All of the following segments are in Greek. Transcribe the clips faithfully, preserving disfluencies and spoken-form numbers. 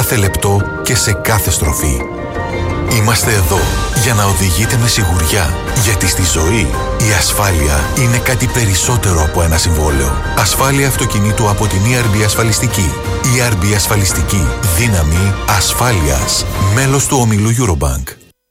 κάθε λεπτό και σε κάθε στροφή. Είμαστε εδώ για να οδηγείτε με σιγουριά, γιατί στη ζωή η ασφάλεια είναι κάτι περισσότερο από ένα συμβόλαιο. Ασφάλεια αυτοκινήτου από την ι αρ μπι Ασφαλιστική. ι αρ μπι Ασφαλιστική. Δύναμη ασφάλειας. Μέλος του ομίλου Eurobank.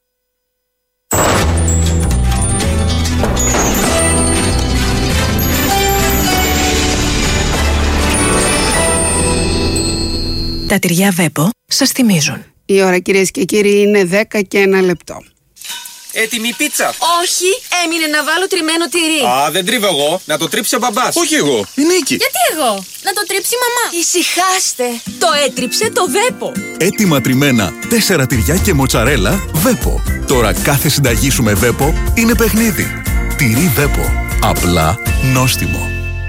Τα τυριά Βέπο σας θυμίζουν. Η ώρα, κυρίες και κύριοι, είναι δέκα και ένα λεπτό. Έτοιμη πίτσα. Όχι, έμεινε να βάλω τριμμένο τυρί. Α, δεν τρίβω εγώ. Να το τρίψει ο μπαμπάς. Όχι εγώ, η Νίκη. Γιατί εγώ? Να το τρίψει η μαμά. Ησυχάστε. Το έτριψε το Βέπο. Έτοιμα τριμμένα, τέσσερα τυριά και μοτσαρέλα Βέπο. Τώρα κάθε συνταγή σου με Βέπο είναι παιχνίδι. Τυρί Βέπο. Απλά νόστιμο.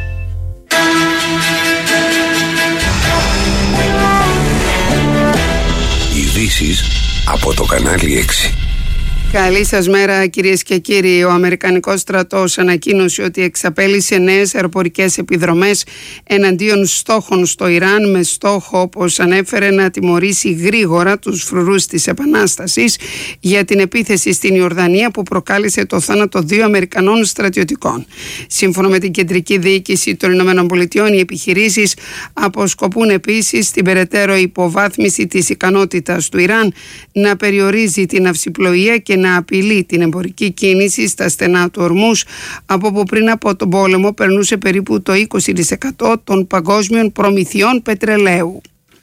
Ειδήσεις από το κανάλι έξι. Καλή σας μέρα, κυρίες και κύριοι. Ο Αμερικανικός στρατός ανακοίνωσε ότι εξαπέλυσε νέες αεροπορικές επιδρομές εναντίον στόχων στο Ιράν, με στόχο, όπως ανέφερε, να τιμωρήσει γρήγορα τους φρουρούς της Επανάστασης για την επίθεση στην Ιορδανία που προκάλεσε το θάνατο δύο Αμερικανών στρατιωτικών. Σύμφωνα με την Κεντρική Διοίκηση των Ηνωμένων Πολιτειών, οι επιχειρήσεις αποσκοπούν επίσης στην περαιτέρω υποβάθμιση της ικανότητας του Ιράν να περιορίζει την αυσιπλοεία και να απειλεί την εμπορική κίνηση στα στενά του Ορμούς, από όπου πριν από τον πόλεμο περνούσε περίπου το είκοσι τοις εκατό των παγκόσμιων προμηθειών πετρελαίου.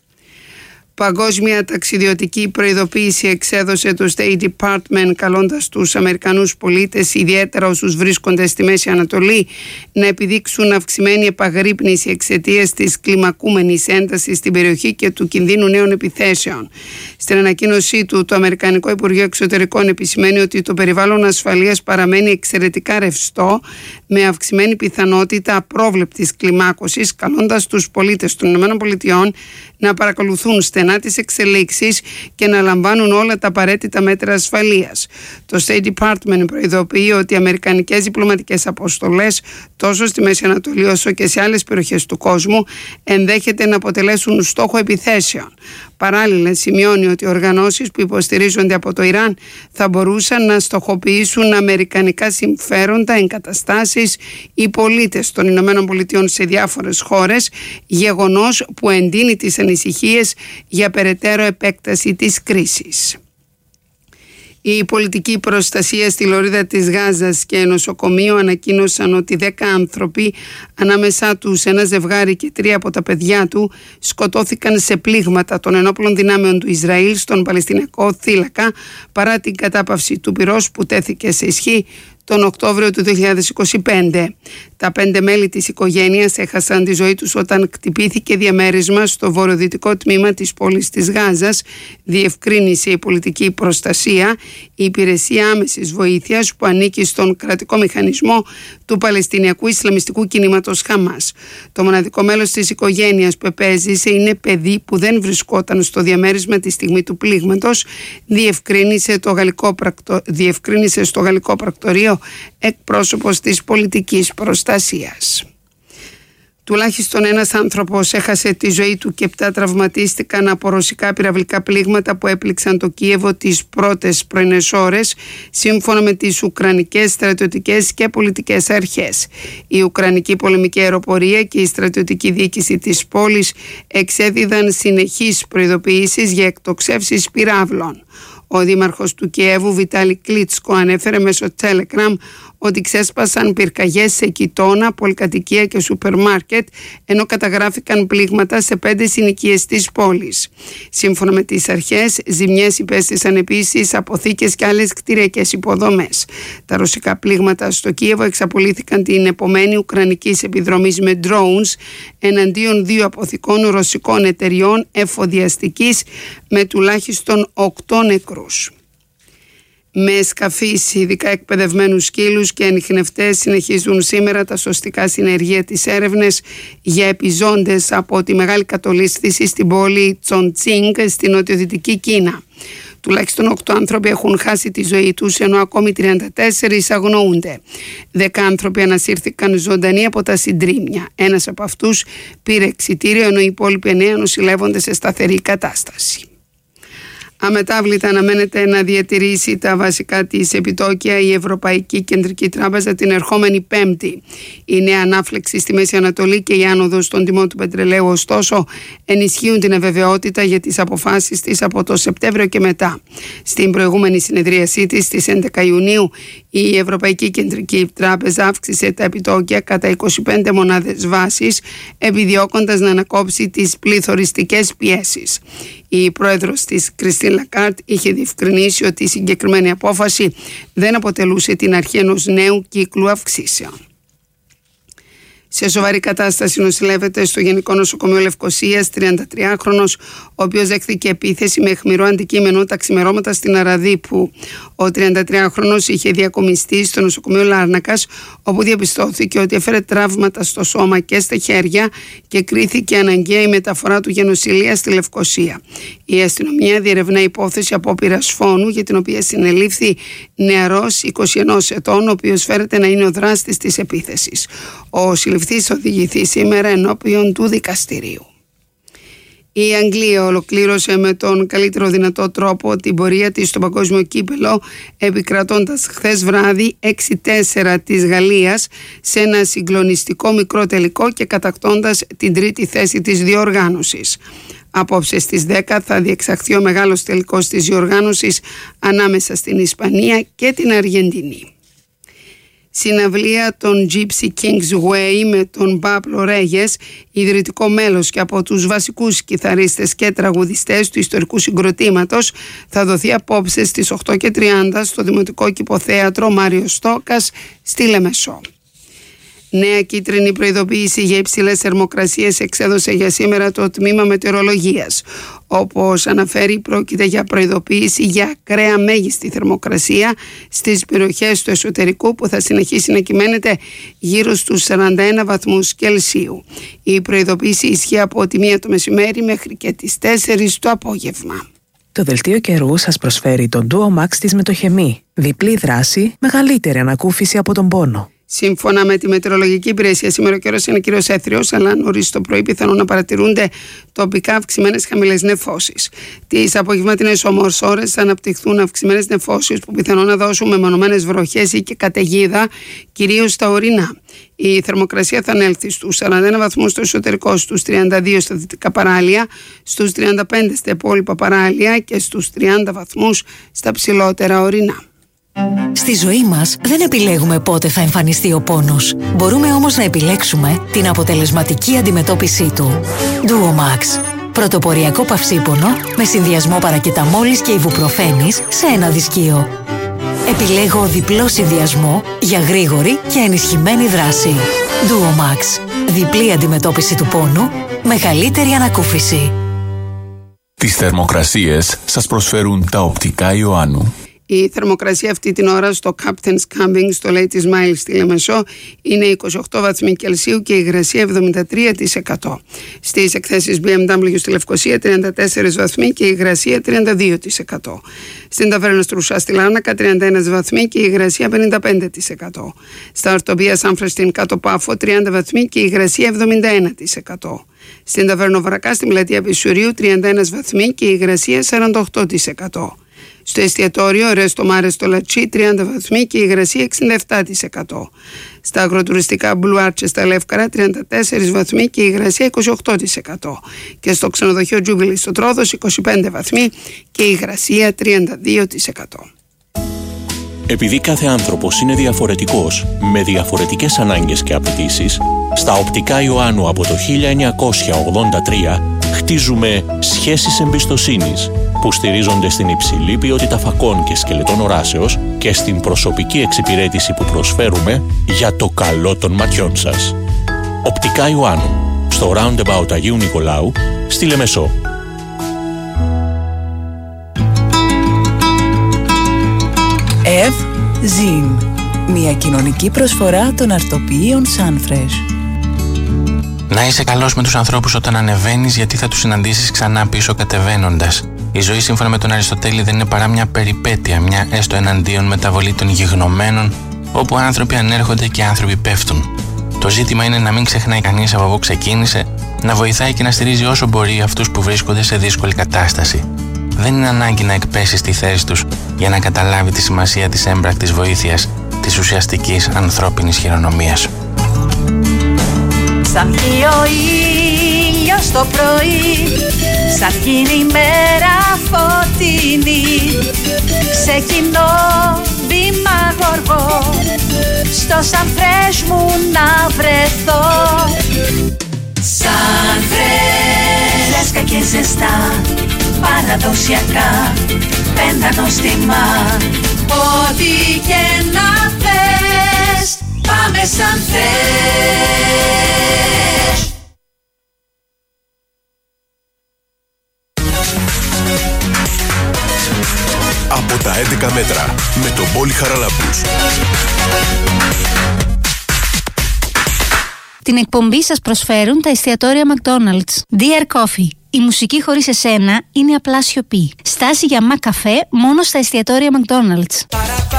Παγκόσμια ταξιδιωτική προειδοποίηση εξέδωσε το State Department, καλώντας τους Αμερικανούς πολίτες, ιδιαίτερα όσους βρίσκονται στη Μέση Ανατολή, να επιδείξουν αυξημένη επαγρύπνηση εξαιτίας της κλιμακούμενης έντασης στην περιοχή και του κινδύνου νέων επιθέσεων. Στην ανακοίνωσή του, το Αμερικανικό Υπουργείο Εξωτερικών επισημαίνει ότι το περιβάλλον ασφαλείας παραμένει εξαιρετικά ρευστό, με αυξημένη πιθανότητα απρόβλεπτης κλιμάκωσης, καλώντας τους πολίτες των ΗΠΑ να παρακολουθούν στενά τις εξελίξεις και να λαμβάνουν όλα τα απαραίτητα μέτρα ασφαλείας. Το State Department προειδοποιεί ότι οι αμερικανικές διπλωματικές αποστολές τόσο στη Μέση Ανατολή όσο και σε άλλες περιοχές του κόσμου ενδέχεται να αποτελέσουν στόχο επιθέσεων. Παράλληλα, σημειώνει ότι οι οργανώσεις που υποστηρίζονται από το Ιράν θα μπορούσαν να στοχοποιήσουν αμερικανικά συμφέροντα, εγκαταστάσεις ή πολίτες των ΗΠΑ σε διάφορες χώρες, γεγονός που εντείνει τις ανησυχίες για περαιτέρω επέκταση της κρίσης. Η πολιτική προστασία στη λωρίδα της Γάζας και νοσοκομείο ανακοίνωσαν ότι δέκα άνθρωποι, ανάμεσά τους ένα ζευγάρι και τρία από τα παιδιά του, σκοτώθηκαν σε πλήγματα των ενόπλων δυνάμεων του Ισραήλ στον Παλαιστινιακό θύλακα, παρά την κατάπαυση του πυρός που τέθηκε σε ισχύ τον Οκτώβριο του δύο χιλιάδες είκοσι πέντε. Τα πέντε μέλη της οικογένειας έχασαν τη ζωή τους όταν κτυπήθηκε διαμέρισμα στο βορειοδυτικό τμήμα της πόλης της Γάζας, διευκρίνησε η πολιτική προστασία, η υπηρεσία άμεσης βοήθειας που ανήκει στον κρατικό μηχανισμό του Παλαιστινιακού Ισλαμιστικού Κινήματος Χαμάς. Το μοναδικό μέλος της οικογένειας που επέζησε είναι παιδί που δεν βρισκόταν στο διαμέρισμα τη στιγμή του πλήγματος, διευκρίνησε, το γαλλικό πρακτο... διευκρίνησε στο γαλλικό πρακτορείο εκπρόσωπος της πολιτικής προστασίας. Τουλάχιστον ένας άνθρωπος έχασε τη ζωή του και επτά τραυματίστηκαν από ρωσικά πυραυλικά πλήγματα που έπληξαν το Κίεβο τις πρώτες πρωινές ώρες, σύμφωνα με τις ουκρανικές στρατιωτικές και πολιτικές αρχές. Η Ουκρανική πολεμική αεροπορία και η στρατιωτική διοίκηση της πόλης εξέδιδαν συνεχείς προειδοποιήσεις για εκτοξεύσεις πυράβλων. Ο δήμαρχος του Κιέβου, Βιτάλη Κλίτσκο, ανέφερε μέσω Telegram ότι ξέσπασαν πυρκαγιές σε κοιτώνα, πολυκατοικία και σούπερ μάρκετ, ενώ καταγράφηκαν πλήγματα σε πέντε συνοικίες της πόλης. Σύμφωνα με τις αρχές, ζημιές υπέστησαν επίσης αποθήκες και άλλες κτηριακές υποδομές. Τα ρωσικά πλήγματα στο Κίεβο εξαπολύθηκαν την επομένη ουκρανικής επιδρομής με drones εναντίον δύο αποθηκών ρωσικών εταιριών εφοδιαστικής, με τουλάχιστον οκτώ νεκρούς. Με σκαφείς, ειδικά εκπαιδευμένους σκύλους και ανιχνευτές, συνεχίζουν σήμερα τα σωστικά συνεργεία της έρευνες για επιζώντες από τη μεγάλη κατολίσθηση στην πόλη Τσοντσίνγκ στην νοτιοδυτική Κίνα. Τουλάχιστον οκτώ άνθρωποι έχουν χάσει τη ζωή τους, ενώ ακόμη τριάντα τέσσερις αγνοούνται. Δέκα άνθρωποι ανασύρθηκαν ζωντανοί από τα συντρίμμια. Ένας από αυτούς πήρε εξιτήριο, ενώ οι υπόλοιποι εννέα νοσηλεύονται σε σταθερή κατάσταση. Αμετάβλητα αναμένεται να διατηρήσει τα βασικά της επιτόκια η Ευρωπαϊκή Κεντρική Τράπεζα την ερχόμενη Πέμπτη. Η νέα ανάφλεξη στη Μέση Ανατολή και η άνοδος των τιμών του πετρελαίου, ωστόσο, ενισχύουν την αβεβαιότητα για τις αποφάσεις της από το Σεπτέμβριο και μετά. Στην προηγούμενη συνεδρίασή της στις έντεκα Ιουνίου, η Ευρωπαϊκή Κεντρική Τράπεζα αύξησε τα επιτόκια κατά είκοσι πέντε μονάδες βάσης, επιδιώκοντας να ανακόψει τις πληθωριστικές πιέσεις. Η πρόεδρος της Κριστίν Λαγκάρντ είχε διευκρινίσει ότι η συγκεκριμένη απόφαση δεν αποτελούσε την αρχή ενός νέου κύκλου αυξήσεων. Σε σοβαρή κατάσταση νοσηλεύεται στο Γενικό Νοσοκομείο Λευκωσίας τριαντατριάχρονος, ο οποίος δέχθηκε επίθεση με αιχμηρό αντικείμενο τα ξημερώματα στην Αραδίπου. Ο τριαντατριάχρονος είχε διακομιστεί στο νοσοκομείο Λάρνακας, όπου διαπιστώθηκε ότι έφερε τραύματα στο σώμα και στα χέρια και κρίθηκε αναγκαία η μεταφορά του για νοσηλεία στη Λευκωσία. Η αστυνομία διερευνά υπόθεση απόπειρας φόνου, για την οποία συνελήφθη νεαρός είκοσι ενός ετών, ο οποίος φέρεται να είναι ο δράστης της επίθεσης. Ο συλληφθής θα οδηγηθεί σήμερα ενώπιον του δικαστηρίου. Η Αγγλία ολοκλήρωσε με τον καλύτερο δυνατό τρόπο την πορεία της στο παγκόσμιο κύπελλο, επικρατώντας χθες βράδυ έξι τέσσερα της Γαλλίας σε ένα συγκλονιστικό μικρό τελικό και κατακτώντας την τρίτη θέση της διοργάνωσης. Απόψε στις δέκα θα διεξαχθεί ο μεγάλος τελικός της διοργάνωσης ανάμεσα στην Ισπανία και την Αργεντινή. Συναυλία των Gypsy Kings Way με τον Πάπλο Ρέγες, ιδρυτικό μέλος και από τους βασικούς κιθαρίστες και τραγουδιστές του ιστορικού συγκροτήματος, θα δοθεί απόψε στις οκτώ και τριάντα στο Δημοτικό Κηποθέατρο Μάριος Στόκας στη Λεμεσό. Νέα κίτρινη προειδοποίηση για υψηλές θερμοκρασίες εξέδωσε για σήμερα το Τμήμα Μετεωρολογίας. Όπως αναφέρει, πρόκειται για προειδοποίηση για ακραία μέγιστη θερμοκρασία στις περιοχές του εσωτερικού, που θα συνεχίσει να κυμαίνεται γύρω στους σαράντα ένα βαθμούς Κελσίου. Η προειδοποίηση ισχύει από τη μία το μεσημέρι μέχρι και τις τέσσερις το απόγευμα. Το δελτίο καιρού σας προσφέρει τον Duo Max της Μετοχεμή. Διπλή δράση, μεγαλύτερη ανακούφιση από τον πόνο. Σύμφωνα με τη μετεωρολογική υπηρεσία, σήμερα ο καιρός είναι κυρίως έθριος, αλλά νωρίς το πρωί πιθανόν να παρατηρούνται τοπικά αυξημένες χαμηλές νεφώσεις. Τις απογευματινές όμως ώρες θα αναπτυχθούν αυξημένες νεφώσεις που πιθανόν να δώσουν μεμονωμένες βροχές ή και καταιγίδα, κυρίως στα ορεινά. Η θερμοκρασία θα ανέλθει στους σαράντα ένα βαθμούς στο εσωτερικό, στους τριάντα δύο στα δυτικά παράλια, στους τριάντα πέντε στα υπόλοιπα παράλια και στους τριάντα βαθμούς στα ψηλότερα ορεινά. Στη ζωή μας δεν επιλέγουμε πότε θα εμφανιστεί ο πόνος. Μπορούμε όμως να επιλέξουμε την αποτελεσματική αντιμετώπιση του. Duo Max. Πρωτοποριακό παυσίπονο με συνδυασμό παρακεταμόλης και ιβουπροφένης σε ένα δισκείο. Επιλέγω διπλό συνδυασμό για γρήγορη και ενισχυμένη δράση. Duo Max. Διπλή αντιμετώπιση του πόνου, μεγαλύτερη ανακούφιση. Τις θερμοκρασίες σας προσφέρουν τα οπτικά Ιωάννου. Η θερμοκρασία αυτή την ώρα στο Captain's Camping, στο Ladies Mile στη Λεμεσό, είναι είκοσι οκτώ βαθμοί Κελσίου και η υγρασία εβδομήντα τρία τοις εκατό. Στις εκθέσεις μπι εμ ντάμπλιου στη Λευκωσία τριάντα τέσσερα βαθμοί και η υγρασία τριάντα δύο τοις εκατό. Στην Ταβέρνα Στρουσά στη Λάρνακα τριάντα ένα βαθμοί και η υγρασία πενήντα πέντε τοις εκατό. Στα Ορτομπία Σάνφρε στην Κάτω Πάφο τριάντα βαθμοί και η υγρασία εβδομήντα ένα τοις εκατό. Στην Ταβέρνα Βαρακά στην Πλατεία Πισουρίου τριάντα ένα βαθμοί και η υγρασία σαράντα οκτώ τοις εκατό. Στο εστιατόριο Ρέστο Μάρε στο Λατσί τριάντα βαθμοί και η υγρασία εξήντα επτά τοις εκατό. Στα αγροτουριστικά Μπλουάρτσε στα Λεύκαρα τριάντα τέσσερα βαθμοί και η υγρασία είκοσι οκτώ τοις εκατό. Και στο ξενοδοχείο Τζούμπιλι στο Τρόδος είκοσι πέντε βαθμοί και η υγρασία τριάντα δύο τοις εκατό. Επειδή κάθε άνθρωπος είναι διαφορετικός, με διαφορετικές ανάγκες και απαιτήσεις, στα οπτικά Ιωάννου από το χίλια εννιακόσια ογδόντα τρία χτίζουμε σχέσεις εμπιστοσύνης που στηρίζονται στην υψηλή ποιότητα φακών και σκελετών οράσεως και στην προσωπική εξυπηρέτηση που προσφέρουμε για το καλό των ματιών σας. Οπτικά Ιωάννου, στο Roundabout Αγίου Νικολάου, στη Λεμεσό. Ευ Ζιν, μια κοινωνική προσφορά των αρτοποιείων Sunfresh. Να είσαι καλός με τους ανθρώπους όταν ανεβαίνεις, γιατί θα τους συναντήσεις ξανά πίσω κατεβαίνοντας. Η ζωή, σύμφωνα με τον Αριστοτέλη, δεν είναι παρά μια περιπέτεια, μια έστω εναντίον μεταβολή των γιγνωμένων, όπου άνθρωποι ανέρχονται και άνθρωποι πέφτουν. Το ζήτημα είναι να μην ξεχνάει κανείς από όπου ξεκίνησε, να βοηθάει και να στηρίζει όσο μπορεί αυτούς που βρίσκονται σε δύσκολη κατάσταση. Δεν είναι ανάγκη να εκπέσει στη θέση τους για να καταλάβει τη σημασία της έμπρακτης βοήθειας, της ουσιαστικής ανθρώπινης χειρονομίας. Σαν πιει ο ήλιος το πρωί, σαν γίνει η μέρα φωτεινή, ξεκινώ βήμα γοργό, στο Σανφρές μου να βρεθώ. Σανφρές, φρέσκα και ζεστά, παραδοσιακά, πέντα νόστιμα, ό,τι και να θες, πάμε Σανφρές. Από τα έντεκα μέτρα με τον Πόλη Χαραλάμπους. Την εκπομπή σας προσφέρουν τα εστιατόρια McDonald's. Dear Coffee. Η μουσική χωρίς εσένα είναι απλά σιωπή. Στάση για Mac καφέ μόνο στα εστιατόρια McDonald's.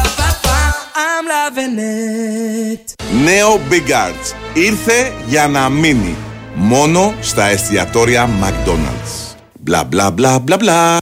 Νέο Big Arts. Ήρθε για να μείνει. Μόνο στα εστιατόρια McDonald's. Μπλα μπλα μπλα μπλα μπλα.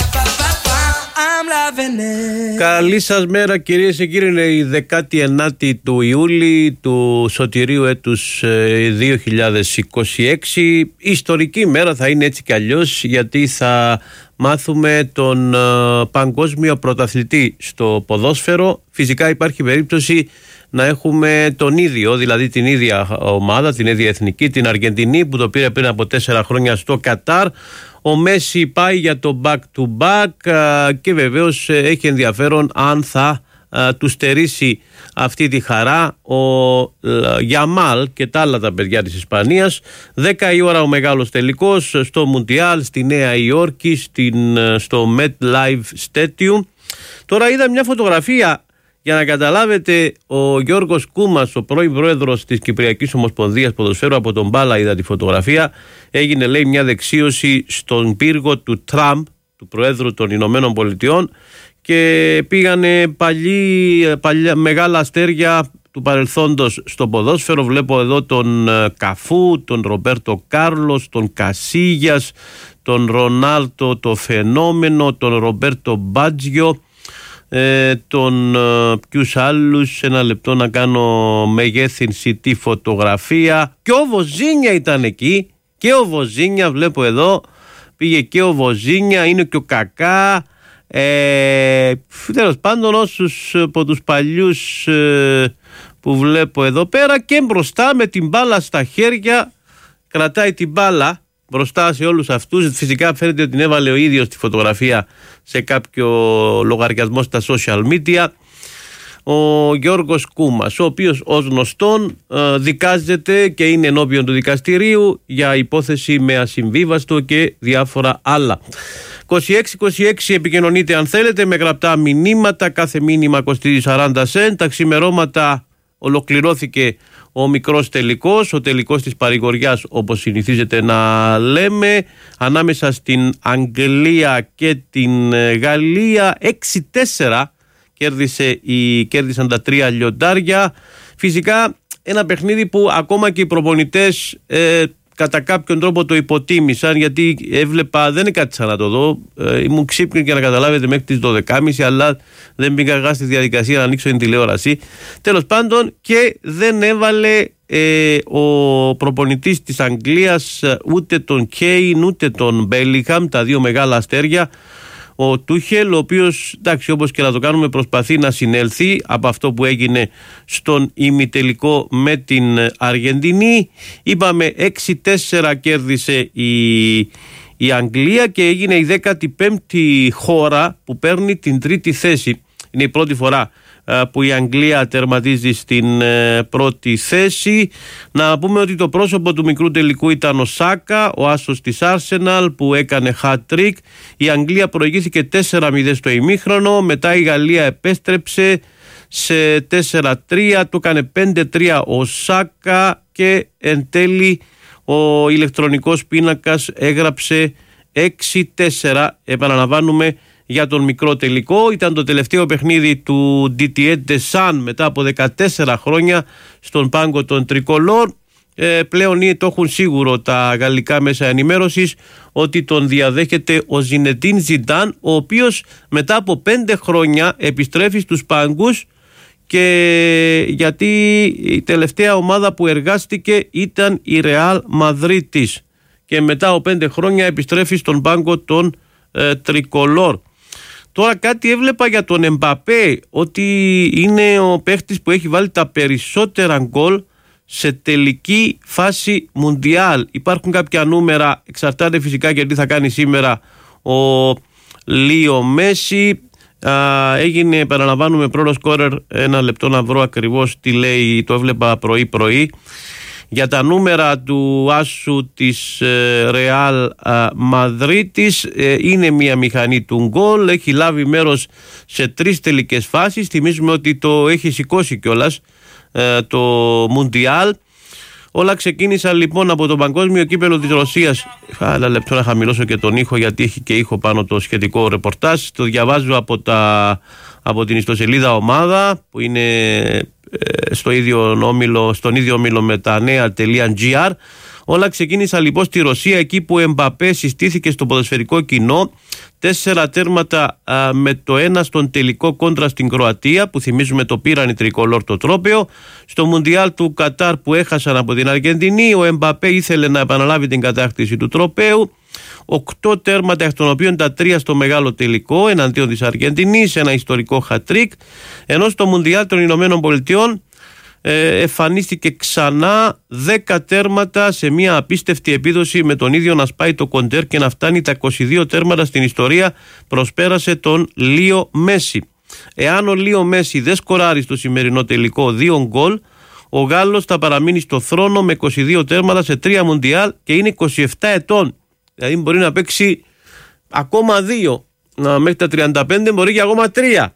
Καλή σας μέρα κυρίες και κύριοι. Είναι η δεκάτη ενάτη του Ιούλη του σωτηρίου έτους δύο χιλιάδες είκοσι έξι. Η ιστορική μέρα θα είναι έτσι κι αλλιώς, γιατί θα μάθουμε τον uh, παγκόσμιο πρωταθλητή στο ποδόσφαιρο. Φυσικά υπάρχει περίπτωση να έχουμε τον ίδιο, δηλαδή την ίδια ομάδα, την ίδια εθνική, την Αργεντινή, που το πήρε πριν από τέσσερα χρόνια στο Κατάρ. Ο Μέση πάει για το back to back και βεβαίως έχει ενδιαφέρον αν θα του στερήσει αυτή τη χαρά ο Γιαμάλ και τα άλλα τα παιδιά της Ισπανίας. δέκα η ώρα ο μεγάλος τελικός στο Μουντιάλ στη Νέα Υόρκη, στην, στο MetLife Stadium. Τώρα είδα μια φωτογραφία για να καταλάβετε. Ο Γιώργος Κούμας, ο πρώην πρόεδρος της Κυπριακής Ομοσπονδίας Ποδοσφαίρου, από τον Μπάλα είδα τη φωτογραφία. Έγινε, λέει, μια δεξίωση στον πύργο του Τραμπ, του Προέδρου των Ηνωμένων Πολιτειών, και πήγανε παλιοί, παλιά, μεγάλα αστέρια του παρελθόντος στο ποδόσφαιρο. Βλέπω εδώ τον Καφού, τον Ρομπέρτο Κάρλος, τον Κασίγιας, τον Ρονάλτο το Φαινόμενο, τον Ρομπέρτο Μπάτζιο, ε, τον ε, ποιους άλλους. Ένα λεπτό να κάνω μεγέθυνση τη φωτογραφία. Και ο Βοζίνια ήταν εκεί, και ο Βοζίνια βλέπω εδώ, πήγε και ο Βοζίνια, είναι και ο Κακά. Ε, τέλος πάντων, όσους από τους παλιούς ε, που βλέπω εδώ πέρα, και μπροστά με την μπάλα στα χέρια, κρατάει την μπάλα μπροστά σε όλους αυτούς. Φυσικά φαίνεται ότι την έβαλε ο ίδιος τη φωτογραφία σε κάποιο λογαριασμό στα social media. Ο Γιώργος Κούμας, ο οποίος ως γνωστόν ε, δικάζεται και είναι ενώπιον του δικαστηρίου για υπόθεση με ασυμβίβαστο και διάφορα άλλα. είκοσι έξι είκοσι έξι επικοινωνείτε αν θέλετε με γραπτά μηνύματα. Κάθε μήνυμα κοστίζει σαράντα σεντ. Τα ξημερώματα ολοκληρώθηκε ο μικρός τελικός, ο τελικός της παρηγοριάς, όπως συνηθίζεται να λέμε, ανάμεσα στην Αγγλία και την Γαλλία. Έξι τέσσερα κέρδισε η, κέρδισαν τα τρία λιοντάρια. Φυσικά ένα παιχνίδι που ακόμα και οι προπονητές ε, κατά κάποιον τρόπο το υποτίμησαν, γιατί έβλεπα, δεν έκατσα να το δω, ε, ήμουν ξύπνη και να καταλάβετε μέχρι τις δώδεκα και μισή, αλλά δεν μπήκα στη διαδικασία να ανοίξω την τηλεόραση. Τέλος πάντων, και δεν έβαλε ε, ο προπονητής της Αγγλίας ούτε τον Κέιν ούτε τον Μπέλιγχαμ, τα δύο μεγάλα αστέρια. Ο Τούχελ, ο οποίος, εντάξει, όπως και να το κάνουμε, προσπαθεί να συνέλθει από αυτό που έγινε στον ημιτελικό με την Αργεντινή. Είπαμε έξι τέσσερα κέρδισε η, η Αγγλία και έγινε η δέκατη πέμπτη χώρα που παίρνει την τρίτη θέση. Είναι η πρώτη φορά που η Αγγλία τερματίζει στην πρώτη θέση. Να πούμε ότι το πρόσωπο του μικρού τελικού ήταν ο Σάκα, ο άσος της Arsenal, που έκανε hat-trick. Η Αγγλία προηγήθηκε τέσσερα μηδέν στο ημίχρονο, μετά η Γαλλία επέστρεψε σε τέσσερα τρία, το έκανε πέντε τρία ο Σάκα και εν τέλει ο ηλεκτρονικός πίνακας έγραψε έξι τέσσερα. Επαναλαμβάνουμε για τον μικρό τελικό. Ήταν το τελευταίο παιχνίδι του Didier Deschamps μετά από δεκατέσσερα χρόνια στον πάγκο των Τρικολόρ. Ε, πλέον το έχουν σίγουρο τα γαλλικά μέσα ενημέρωσης ότι τον διαδέχεται ο Ζινεντίν Ζιντάν, ο οποίος μετά από πέντε χρόνια επιστρέφει στους πάγκους, και γιατί η τελευταία ομάδα που εργάστηκε ήταν η Ρεάλ Μαδρίτης και μετά από πέντε χρόνια επιστρέφει στον πάγκο των ε, Τρικολόρ. Τώρα κάτι έβλεπα για τον Εμπαπέ, ότι είναι ο παίχτης που έχει βάλει τα περισσότερα γκολ σε τελική φάση Μουντιάλ. Υπάρχουν κάποια νούμερα, εξαρτάται φυσικά και τι θα κάνει σήμερα ο Λίο Μέση. Α, έγινε, επαναλαμβάνουμε, πρώτο σκόρερ. Ένα λεπτό να βρω ακριβώς τι λέει, το έβλεπα πρωί πρωί. Για τα νούμερα του άσου της Ρεάλ Μαδρίτης, ε, είναι μια μηχανή του γκολ, έχει λάβει μέρος σε τρεις τελικές φάσεις. Θυμίζουμε ότι το έχει σηκώσει κιόλας ε, το Μουντιάλ. Όλα ξεκίνησαν λοιπόν από το παγκόσμιο κύπελλο της Ρωσίας. Ένα λεπτό να χαμηλώσω και τον ήχο, γιατί έχει και ήχο πάνω το σχετικό ρεπορτάζ. Το διαβάζω από, τα, από την ιστοσελίδα Ομάδα, που είναι ε, στο ίδιο όμιλο, στον ίδιο όμιλο με τα νέα.gr. Όλα ξεκίνησαν λοιπόν στη Ρωσία, εκεί που ο Εμπαπέ συστήθηκε στο ποδοσφαιρικό κοινό. Τέσσερα τέρματα α, με το ένα στον τελικό κόντρα στην Κροατία, που θυμίζουμε το πήραν οι Τρικολόρ το τρόπαιο. Στο Μουντιάλ του Κατάρ που έχασαν από την Αργεντινή, ο Εμπαπέ ήθελε να επαναλάβει την κατάκτηση του τροπαίου. Οκτώ τέρματα, εκ των οποίων τα τρία στο μεγάλο τελικό εναντίον της Αργεντινής, ένα ιστορικό χατρίκ. Ενώ στο Μουντιάλ των Ηνωμένων Πολιτειών Ε, εμφανίστηκε ξανά δέκα τέρματα σε μια απίστευτη επίδοση, με τον ίδιο να σπάει το κοντέρ και να φτάνει τα είκοσι δύο τέρματα στην ιστορία. Προσπέρασε τον Λίο Μέση. Εάν ο Λίο Μέση δεν σκοράρει στο σημερινό τελικό δύο γκολ, ο Γάλλος θα παραμείνει στο θρόνο με είκοσι δύο τέρματα σε τρία Μουντιάλ και είναι είκοσι επτά ετών. Δηλαδή μπορεί να παίξει ακόμα δύο, μέχρι τα τριάντα πέντε μπορεί και ακόμα τρία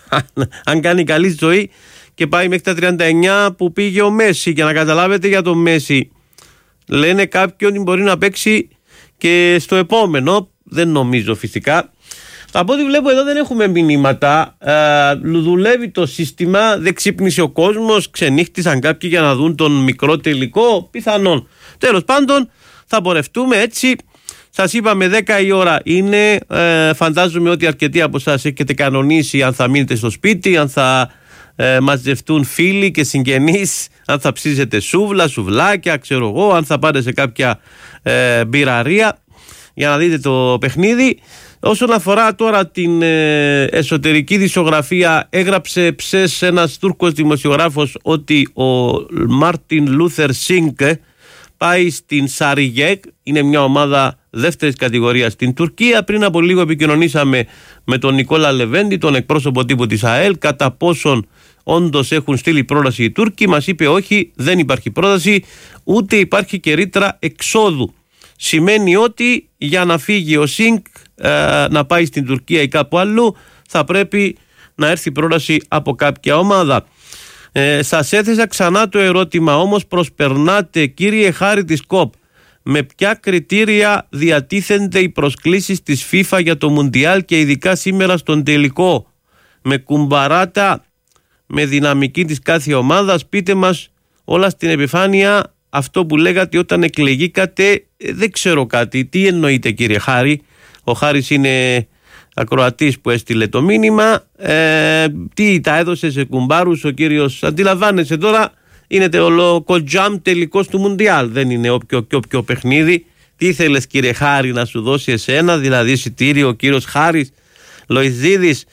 αν κάνει καλή ζωή και πάει μέχρι τα τριάντα εννιά που πήγε ο Μέση. Για να καταλάβετε για τον Μέση, λένε κάποιοι ότι μπορεί να παίξει και στο επόμενο. Δεν νομίζω φυσικά. Από ό,τι βλέπω εδώ δεν έχουμε μηνύματα. ε, Δουλεύει το σύστημα, δεν ξύπνησε ο κόσμος, ξενύχτησαν κάποιοι για να δουν τον μικρό τελικό, πιθανόν. Τέλος πάντων θα πορευτούμε έτσι. Σας είπαμε δέκα η ώρα είναι. ε, Φαντάζομαι ότι αρκετοί από εσάς έχετε κανονίσει αν θα μείνετε στο σπίτι, αν θα Ε, μαζευτούν φίλοι και συγγενείς, αν θα ψήσετε σούβλα, σουβλάκια, ξέρω εγώ, αν θα πάτε σε κάποια ε, μπειραρία για να δείτε το παιχνίδι. Όσον αφορά τώρα την ε, εσωτερική δισογραφία, έγραψε ψες ένας Τούρκος δημοσιογράφος ότι ο Μάρτιν Λούθερ Σίνκ πάει στην Σαριγέκ, είναι μια ομάδα δεύτερης κατηγορίας στην Τουρκία. Πριν από λίγο επικοινωνήσαμε με τον Νικόλα Λεβέντη, τον εκπρόσωπο τύπου της ΑΕΛ, κατά πόσον όντως έχουν στείλει πρόταση οι Τούρκοι. Μας είπε όχι, δεν υπάρχει πρόταση, ούτε υπάρχει και ρήτρα εξόδου. Σημαίνει ότι για να φύγει ο Σίνκ ε, να πάει στην Τουρκία ή κάπου αλλού, θα πρέπει να έρθει πρόταση από κάποια ομάδα. Ε, σας έθεσα ξανά το ερώτημα όμως, προσπερνάτε κύριε Χάρη της ΚΟΠ, με ποια κριτήρια διατίθενται οι προσκλήσεις της FIFA για το Μουντιάλ και ειδικά σήμερα στον τελικό? Με κουμπαράτα, με δυναμική της κάθε ομάδας? Πείτε μας όλα στην επιφάνεια. Αυτό που λέγατε όταν εκλεγήκατε, δεν ξέρω κάτι. Τι εννοείτε κύριε Χάρη? Ο Χάρης είναι ακροατής που έστειλε το μήνυμα. ε, Τι τα έδωσε σε κουμπάρους ο κύριος? Αντιλαμβάνεσαι τώρα, είναι το κοτζάμ τελικός του Μουντιάλ, δεν είναι όποιο και όποιο παιχνίδι. Τι ήθελες κύριε Χάρη να σου δώσει εσένα, δηλαδή εισιτήριο ο κύριος Χάρης Λοϊζίδης?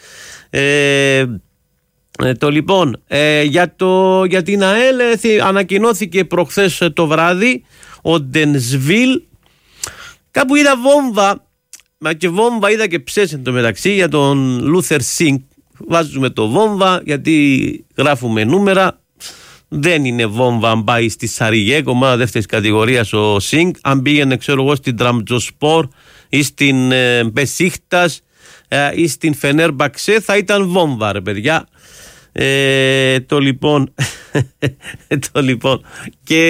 ε, ε, το λοιπόν ε, για, το, για την ΑΕΛ ε, ανακοινώθηκε προχθές το βράδυ ο Ντενσβίλ. Κάπου είδα βόμβα, μα και βόμβα είδα και ψες εν τω μεταξύ για τον Λούθερ Σίνκ. Βάζουμε το βόμβα γιατί γράφουμε νούμερα. Δεν είναι βόμβα αν πάει στη Σαριγέ, ομάδα δεύτερης κατηγορίας ο Σίνκ. Αν πήγαινε ξέρω εγώ στην Τραμτζοσπορ ή στην ε, Μπεσίχτας ε, ή στην Φενέρμπαξε, θα ήταν βόμβα ρε παιδιά. ε, Το λοιπόν Το λοιπόν Και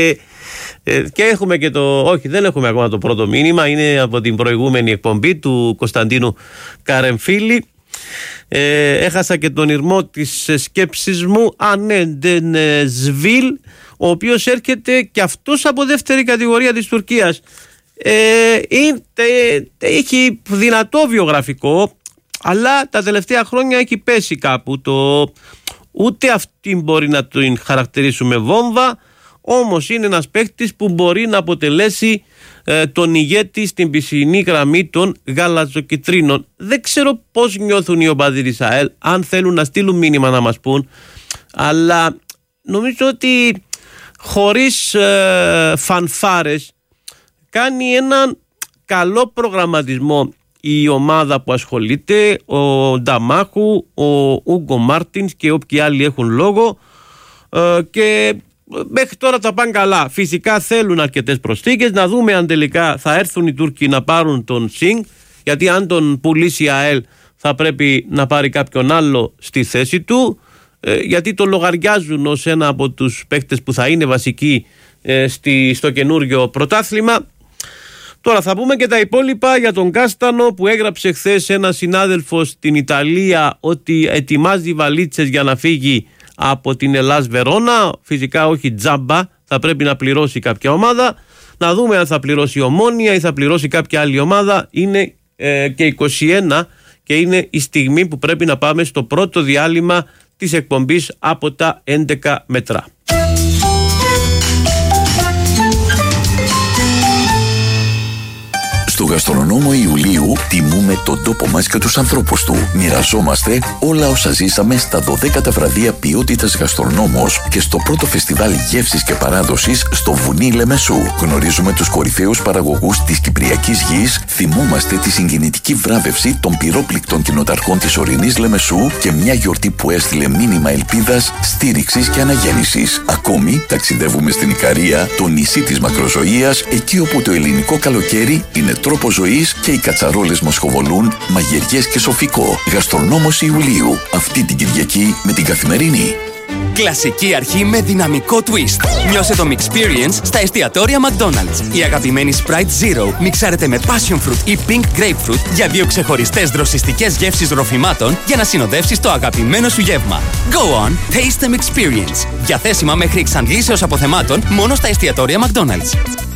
Ε, και έχουμε και το, όχι δεν έχουμε ακόμα το πρώτο μήνυμα, είναι από την προηγούμενη εκπομπή του Κωνσταντίνου Καρεμφίλη. Ε, έχασα και τον ηρμό της σκέψης μου. Α, ναι, Ντεν Σβίλ, ο οποίος έρχεται και αυτός από δεύτερη κατηγορία της Τουρκίας. Ε, είναι, έχει δυνατό βιογραφικό, αλλά τα τελευταία χρόνια έχει πέσει κάπου. Το, ούτε αυτή μπορεί να τον χαρακτηρίσουμε βόμβα, όμως είναι ένας παίκτης που μπορεί να αποτελέσει ε, τον ηγέτη στην πισινή γραμμή των γαλαζοκιτρίνων. Δεν ξέρω πώς νιώθουν οι οπαδοί της ΑΕΛ, αν θέλουν να στείλουν μήνυμα να μας πούν, αλλά νομίζω ότι χωρίς ε, φανφάρες κάνει έναν καλό προγραμματισμό η ομάδα που ασχολείται, ο Νταμάχου, ο Ούγκο Μάρτινς και όποιοι άλλοι έχουν λόγο, ε, και μέχρι τώρα τα πάνε καλά. Φυσικά θέλουν αρκετές προσθήκες, να δούμε αν τελικά θα έρθουν οι Τούρκοι να πάρουν τον Σινγκ, γιατί αν τον πουλήσει η ΑΕΛ θα πρέπει να πάρει κάποιον άλλο στη θέση του, ε, γιατί το λογαριάζουν ως ένα από τους παίκτες που θα είναι βασικοί ε, στη, στο καινούριο πρωτάθλημα. Τώρα θα πούμε και τα υπόλοιπα για τον Κάστανο, που έγραψε χθες ένα συνάδελφος στην Ιταλία ότι ετοιμάζει βαλίτσες για να φύγει από την Ελλάς Βερόνα. Φυσικά όχι τζάμπα, θα πρέπει να πληρώσει κάποια ομάδα. Να δούμε αν θα πληρώσει η Ομόνια ή θα πληρώσει κάποια άλλη ομάδα. Είναι ε, και είκοσι ένα και είναι η στιγμή που πρέπει να πάμε στο πρώτο διάλειμμα της εκπομπής από τα έντεκα μέτρα. Στο γαστρονόμο Ιουλίου τιμούμε τον τόπο μας και τους ανθρώπους του. Μοιραζόμαστε όλα όσα ζήσαμε στα δωδέκατα βραδεία ποιότητας γαστρονόμος και στο πρώτο φεστιβάλ γεύσης και παράδοσης στο βουνί Λεμεσού. Γνωρίζουμε τους κορυφαίους παραγωγούς της Κυπριακής γης, θυμόμαστε τη συγκινητική βράβευση των πυρόπληκτων κοινοταρχών της ορεινής Λεμεσού και μια γιορτή που έστειλε μήνυμα ελπίδας, στήριξης και αναγέννησης. Ακόμη ταξιδεύουμε στην Ικαρία, το νησί της μακροζωίας, εκεί όπου το ελληνικό καλοκαίρι είναι τρόπο ζωής και οι κατσαρόλες μας χοβολούν μαγειριές και σοφικό. Γαστρονόμος Ιουλίου, αυτή την Κυριακή με την Καθημερινή. Κλασική αρχή με δυναμικό twist. Νιώσε το Mixperience στα εστιατόρια McDonald's. Η αγαπημένη Sprite Zero μιξάρεται με Passion Fruit ή Pink Grapefruit για δύο ξεχωριστές δροσιστικές γεύσεις ροφημάτων για να συνοδεύσεις το αγαπημένο σου γεύμα. Go on, taste the Mixperience. Διαθέσιμα μέχρι εξαντλήσεως αποθεμάτων μόνο στα εστιατόρια McDonald's.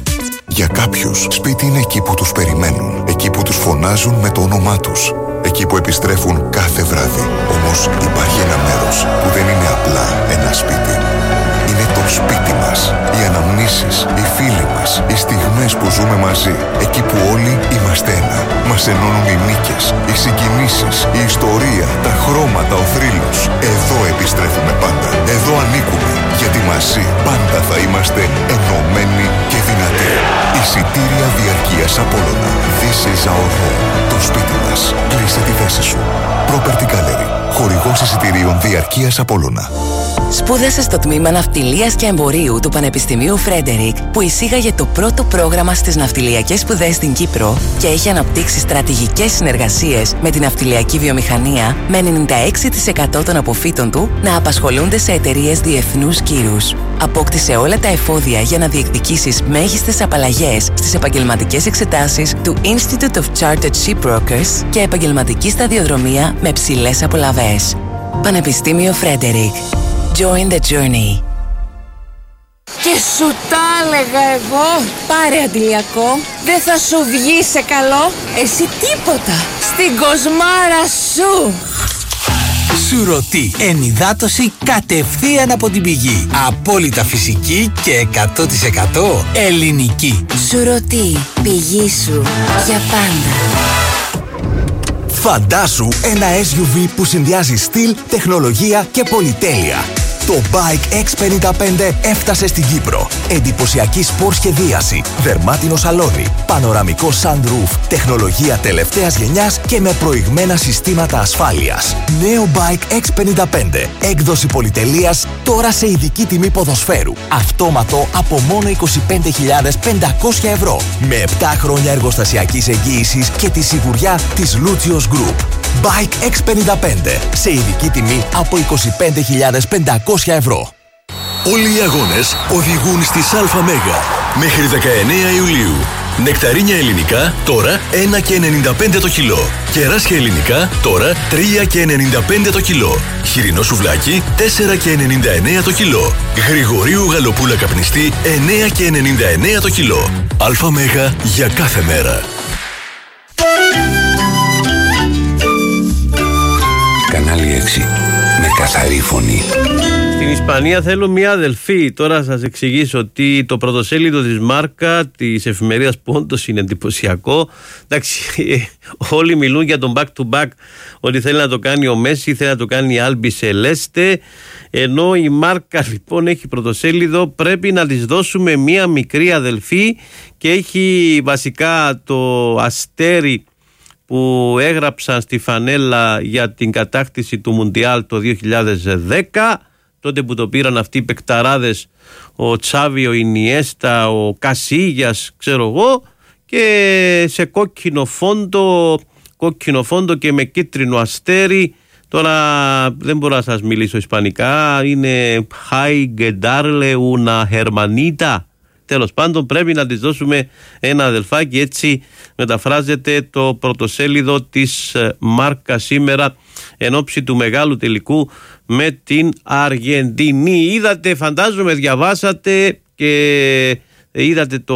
Για κάποιους, σπίτι είναι εκεί που τους περιμένουν, εκεί που τους φωνάζουν με το όνομά τους, εκεί που επιστρέφουν κάθε βράδυ. Όμως υπάρχει ένα μέρος που δεν είναι απλά ένα σπίτι. Είναι το σπίτι μας, οι αναμνήσεις, οι φίλοι μας, οι στιγμές που ζούμε μαζί, εκεί που όλοι είμαστε ένα. Μας ενώνουν οι νίκες, οι συγκινήσεις, η ιστορία, τα χρώματα, ο θρύλος. Εδώ επιστρέφουμε πάντα. Εδώ ανήκουμε, γιατί μαζί πάντα θα είμαστε ενωμένοι και δυνατοί. Εισιτήρια διαρκείας Απόλλωνα. This is our home. Το σπίτι μας. Κλείσε τη θέση σου. Property Gallery. Χορηγός εισιτηρίων διαρκείας Απόλλωνα. Σπούδασε στο τμήμα Ναυτιλίας και Εμπορίου του Πανεπιστημίου Φρέντερικ, που εισήγαγε το πρώτο πρόγραμμα στις ναυτιλιακές σπουδές στην Κύπρο και έχει αναπτύξει στρατηγικές συνεργασίες με την ναυτιλιακή βιομηχανία, με ενενήντα έξι τοις εκατό των αποφύτων του να απασχολούνται σε εταιρείες διεθνούς κύρους. Απόκτησε όλα τα εφόδια για να διεκδικήσεις μέγιστες απαλλαγές στις επαγγελματικές εξετάσεις του Institute of Chartered Shipbrokers και επαγγελματική σταδιοδρομία με ψηλές απολαβές. Πανεπιστήμιο Φρέντερικ. Join the journey. Και σου τα έλεγα εγώ. Πάρε αντιλιακό. Δεν θα σου βγει σε καλό. Εσύ τίποτα. Στην κοσμάρα σου. Σουρωτή. Ενυδάτωση κατευθείαν από την πηγή. Απόλυτα φυσική και εκατό τοις εκατό ελληνική. Σουρωτή. Πηγή σου. Για πάντα. Φαντάσου ένα ες γιου βι που συνδυάζει στυλ, τεχνολογία και πολυτέλεια. Το Bike εξ πενήντα πέντε έφτασε στην Κύπρο. Εντυπωσιακή σπορ σχεδίαση, δερμάτινο σαλόνι, πανοραμικό sunroof, τεχνολογία τελευταίας γενιάς και με προηγμένα συστήματα ασφάλειας. Νέο Bike εξ πενήντα πέντε, έκδοση πολυτελείας, τώρα σε ειδική τιμή ποδοσφαίρου. Αυτόματο από μόνο είκοσι πέντε χιλιάδες πεντακόσια ευρώ. Με επτά χρόνια εργοστασιακής εγγύησης και τη σιγουριά της Lucios Group. Bike εξ πενήντα πέντε, σε ειδική τιμή από είκοσι πέντε χιλιάδες πεντακόσια ευρώ. Όλοι οι αγώνες οδηγούν στις ΑΜΕΓΑ. Μέχρι δεκαεννέα Ιουλίου. Νεκταρίνια ελληνικά τώρα ένα και ενενήντα πέντε το κιλό. Κεράσια ελληνικά τώρα τρία και ενενήντα πέντε το κιλό. Χοιρινό σουβλάκι τέσσερα και ενενήντα εννέα το κιλό. Γρηγορίου γαλοπούλα καπνιστή εννέα και ενενήντα εννέα το κιλό. ΑΜΕΓΑ για κάθε μέρα. Κανάλι έξι. Με καθαρή φωνή. Στην Ισπανία θέλω μια αδελφή. Τώρα σας εξηγήσω ότι το πρωτοσέλιδο της Μάρκα, της εφημερίδας που όντως είναι εντυπωσιακό. Εντάξει, όλοι μιλούν για τον back to back, ότι θέλει να το κάνει ο Μέση, θέλει να το κάνει η Άλμπι Σελέστε. Ενώ η Μάρκα λοιπόν έχει πρωτοσέλιδο, πρέπει να της δώσουμε μια μικρή αδελφή, και έχει βασικά το αστέρι που έγραψαν στη φανέλα για την κατάκτηση του Μουντιάλ το δύο χιλιάδες δέκα, τότε που το πήραν αυτοί οι παικταράδες, ο Τσάβι, ο Ινιέστα, ο Κασίγιας, ξέρω εγώ, και σε κόκκινο φόντο, κόκκινο φόντο και με κίτρινο αστέρι. Τώρα δεν μπορώ να σας μιλήσω ισπανικά, είναι Χάι Γκεντάρλε Ούνα Hermanita. Τέλος πάντων, πρέπει να της δώσουμε ένα αδελφάκι, έτσι μεταφράζεται το πρωτοσέλιδο της Μάρκα σήμερα εν ώψη του μεγάλου τελικού με την Αργεντινή. Είδατε, φαντάζομαι διαβάσατε και είδατε το,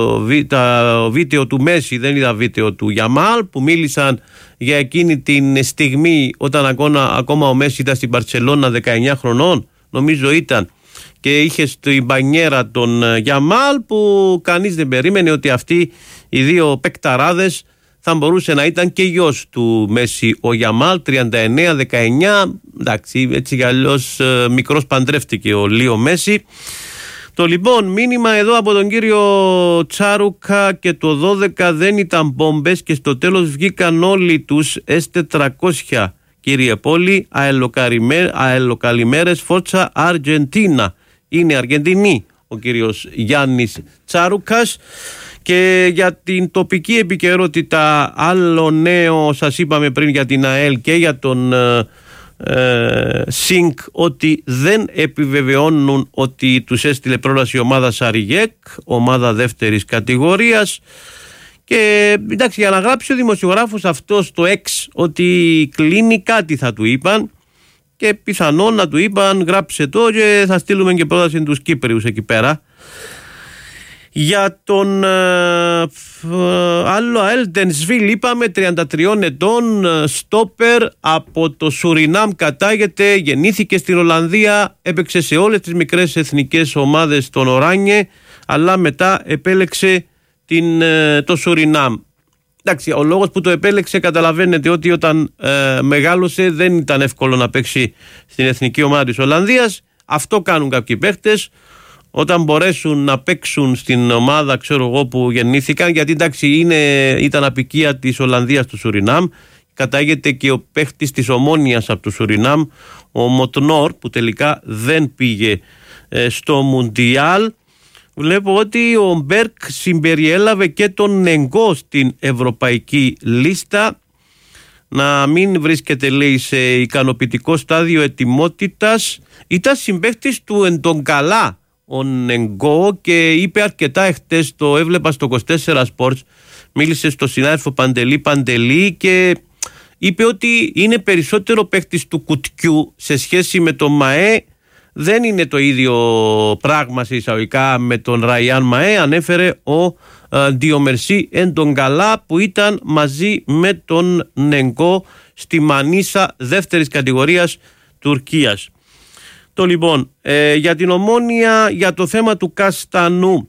το βίντεο του Μέση, δεν είδα βίντεο του Γιαμάλ, που μίλησαν για εκείνη την στιγμή όταν ακόμα, ακόμα ο Μέση ήταν στην Μπαρτσελώνα δεκαεννιά χρονών, νομίζω ήταν, και είχε στην μπανιέρα τον Γιαμάλ, που κανείς δεν περίμενε ότι αυτοί οι δύο παικταράδες θα μπορούσε να ήταν και γιος του Μέση ο Γιαμάλ, τριάντα εννέα δεκαεννιά, εντάξει, έτσι κι αλλιώς μικρός παντρεύτηκε ο Λίο Μέση. Το λοιπόν μήνυμα εδώ από τον κύριο Τσάρουκα: και το δώδεκα δεν ήταν μπόμπες και στο τέλος βγήκαν όλοι τους ες τετρακόσια. Κύριε Πόλη, αελοκαλημέρες, Φόρτσα Αργεντίνα. Είναι Αργεντινή ο κύριος Γιάννης Τσάρουκας. Και για την τοπική επικαιρότητα, άλλο νέο, σας είπαμε πριν για την ΑΕΛ και για τον ε, ε, ΣΥΝΚ, ότι δεν επιβεβαιώνουν ότι τους έστειλε πρόλαση η ομάδα Σαριγέκ, ομάδα δεύτερης κατηγορίας. Και εντάξει, για να γράψει ο δημοσιογράφος αυτό στο X ότι κλείνει, κάτι θα του είπαν, και πιθανόν να του είπαν γράψε το και θα στείλουμε και πρόταση τους Κύπριους εκεί πέρα. Για τον ε, άλλο Αλντενσβίλ είπαμε, τριάντα τριών ετών, στόπερ από το Σουρινάμ κατάγεται, γεννήθηκε στην Ολλανδία, έπαιξε σε όλες τις μικρές εθνικές ομάδες των Οράνιε, αλλά μετά επέλεξε την, το Σουρινάμ. Εντάξει, ο λόγος που το επέλεξε, καταλαβαίνετε ότι όταν ε, μεγάλωσε δεν ήταν εύκολο να παίξει στην εθνική ομάδα της Ολλανδίας. Αυτό κάνουν κάποιοι παίχτες όταν μπορέσουν να παίξουν στην ομάδα, ξέρω εγώ, που γεννήθηκαν, γιατί εντάξει είναι, ήταν απικία της Ολλανδίας του Σουρινάμ. Κατάγεται και ο παίχτης της Ομόνοιας από το Σουρινάμ, ο Μοτνόρ, που τελικά δεν πήγε ε, στο Μουντιάλ. Βλέπω ότι ο Μπέρκ συμπεριέλαβε και τον Νεγκό στην ευρωπαϊκή λίστα. Να μην βρίσκεται, λέει, σε ικανοποιητικό στάδιο ετοιμότητας. Ήταν συμπαίχτης του Εντογκαλά ο Νεγκό και είπε αρκετά εχθές, το έβλεπα στο είκοσι τέσσερα Sports, μίλησε στο συνάδελφο Παντελή Παντελή και είπε ότι είναι περισσότερο παίχτης του κουτιού σε σχέση με τον ΜΑΕ. Δεν είναι το ίδιο πράγμα σε εισαγωγικά με τον Ραϊάν ΜΑΕ, ανέφερε ο Διομερσί Εντογκαλά, που ήταν μαζί με τον Νεγκό στη Μανίσα δεύτερης κατηγορίας Τουρκίας. Το λοιπόν, ε, για την Ομόνια, για το θέμα του Καστανού,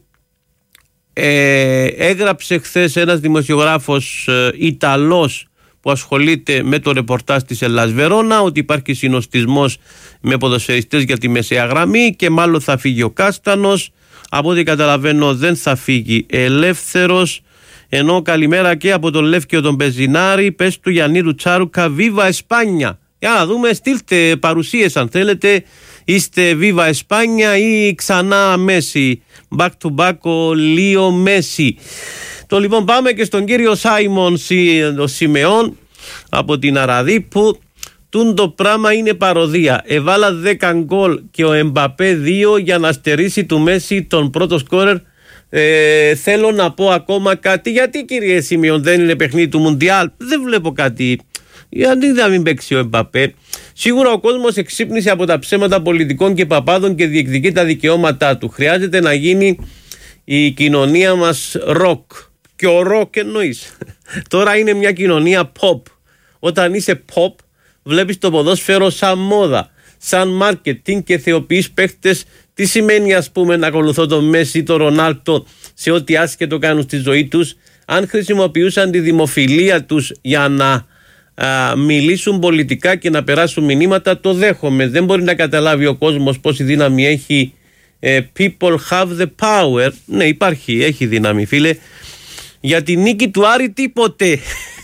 ε, έγραψε χθες ένας δημοσιογράφος ε, Ιταλός που ασχολείται με το ρεπορτάζ της Ελλάς Βερόνα, ότι υπάρχει συνοστισμός με ποδοσφαιριστές για τη μεσαία γραμμή και μάλλον θα φύγει ο Κάστανος. Από ό,τι καταλαβαίνω δεν θα φύγει ελεύθερος. Ενώ καλημέρα και από τον Λεύκιο τον Πεζινάρη, πες του Γιαννίδου Τσάρουκα, Viva España. Για να δούμε, στείλτε παρουσίες αν θέλετε, είστε Viva España ή ξανά Μέση, back to back ο Λίο Μέση. Το λοιπόν πάμε και στον κύριο Σάιμον ο Σιμεών από την Αραδίπου. Τούν το πράγμα είναι παροδία. Εβάλα δέκα γκολ και ο Εμπαπέ δύο για να στερήσει του Μέση τον πρώτο σκόρερ. Ε, θέλω να πω ακόμα κάτι. Γιατί, κύριε Σιμεών, δεν είναι παιχνίδι του Μουντιάλ? Δεν βλέπω κάτι. Γιατί να μην παίξει ο Εμπαπέ? Σίγουρα ο κόσμος εξύπνησε από τα ψέματα πολιτικών και παπάδων και διεκδικεί τα δικαιώματά του. Χρειάζεται να γίνει η κοινωνία μας ροκ. Και ο ροκ εννοείς. Τώρα είναι μια κοινωνία pop. Όταν είσαι pop, βλέπεις το ποδόσφαιρο σαν μόδα, σαν μάρκετινγκ και θεοποιείς παίχτες. Τι σημαίνει, ας πούμε, να ακολουθώ τον Μέση ή τον Ρονάλντο σε ό,τι άσχετο κάνουν στη ζωή τους? Αν χρησιμοποιούσαν τη δημοφιλία τους για να α, μιλήσουν πολιτικά και να περάσουν μηνύματα, το δέχομαι. Δεν μπορεί να καταλάβει ο κόσμος πόση δύναμη έχει. ε, People have the power. Ναι, υπάρχει, έχει δύναμη, φίλε. Για τη νίκη του Άρη τίποτε.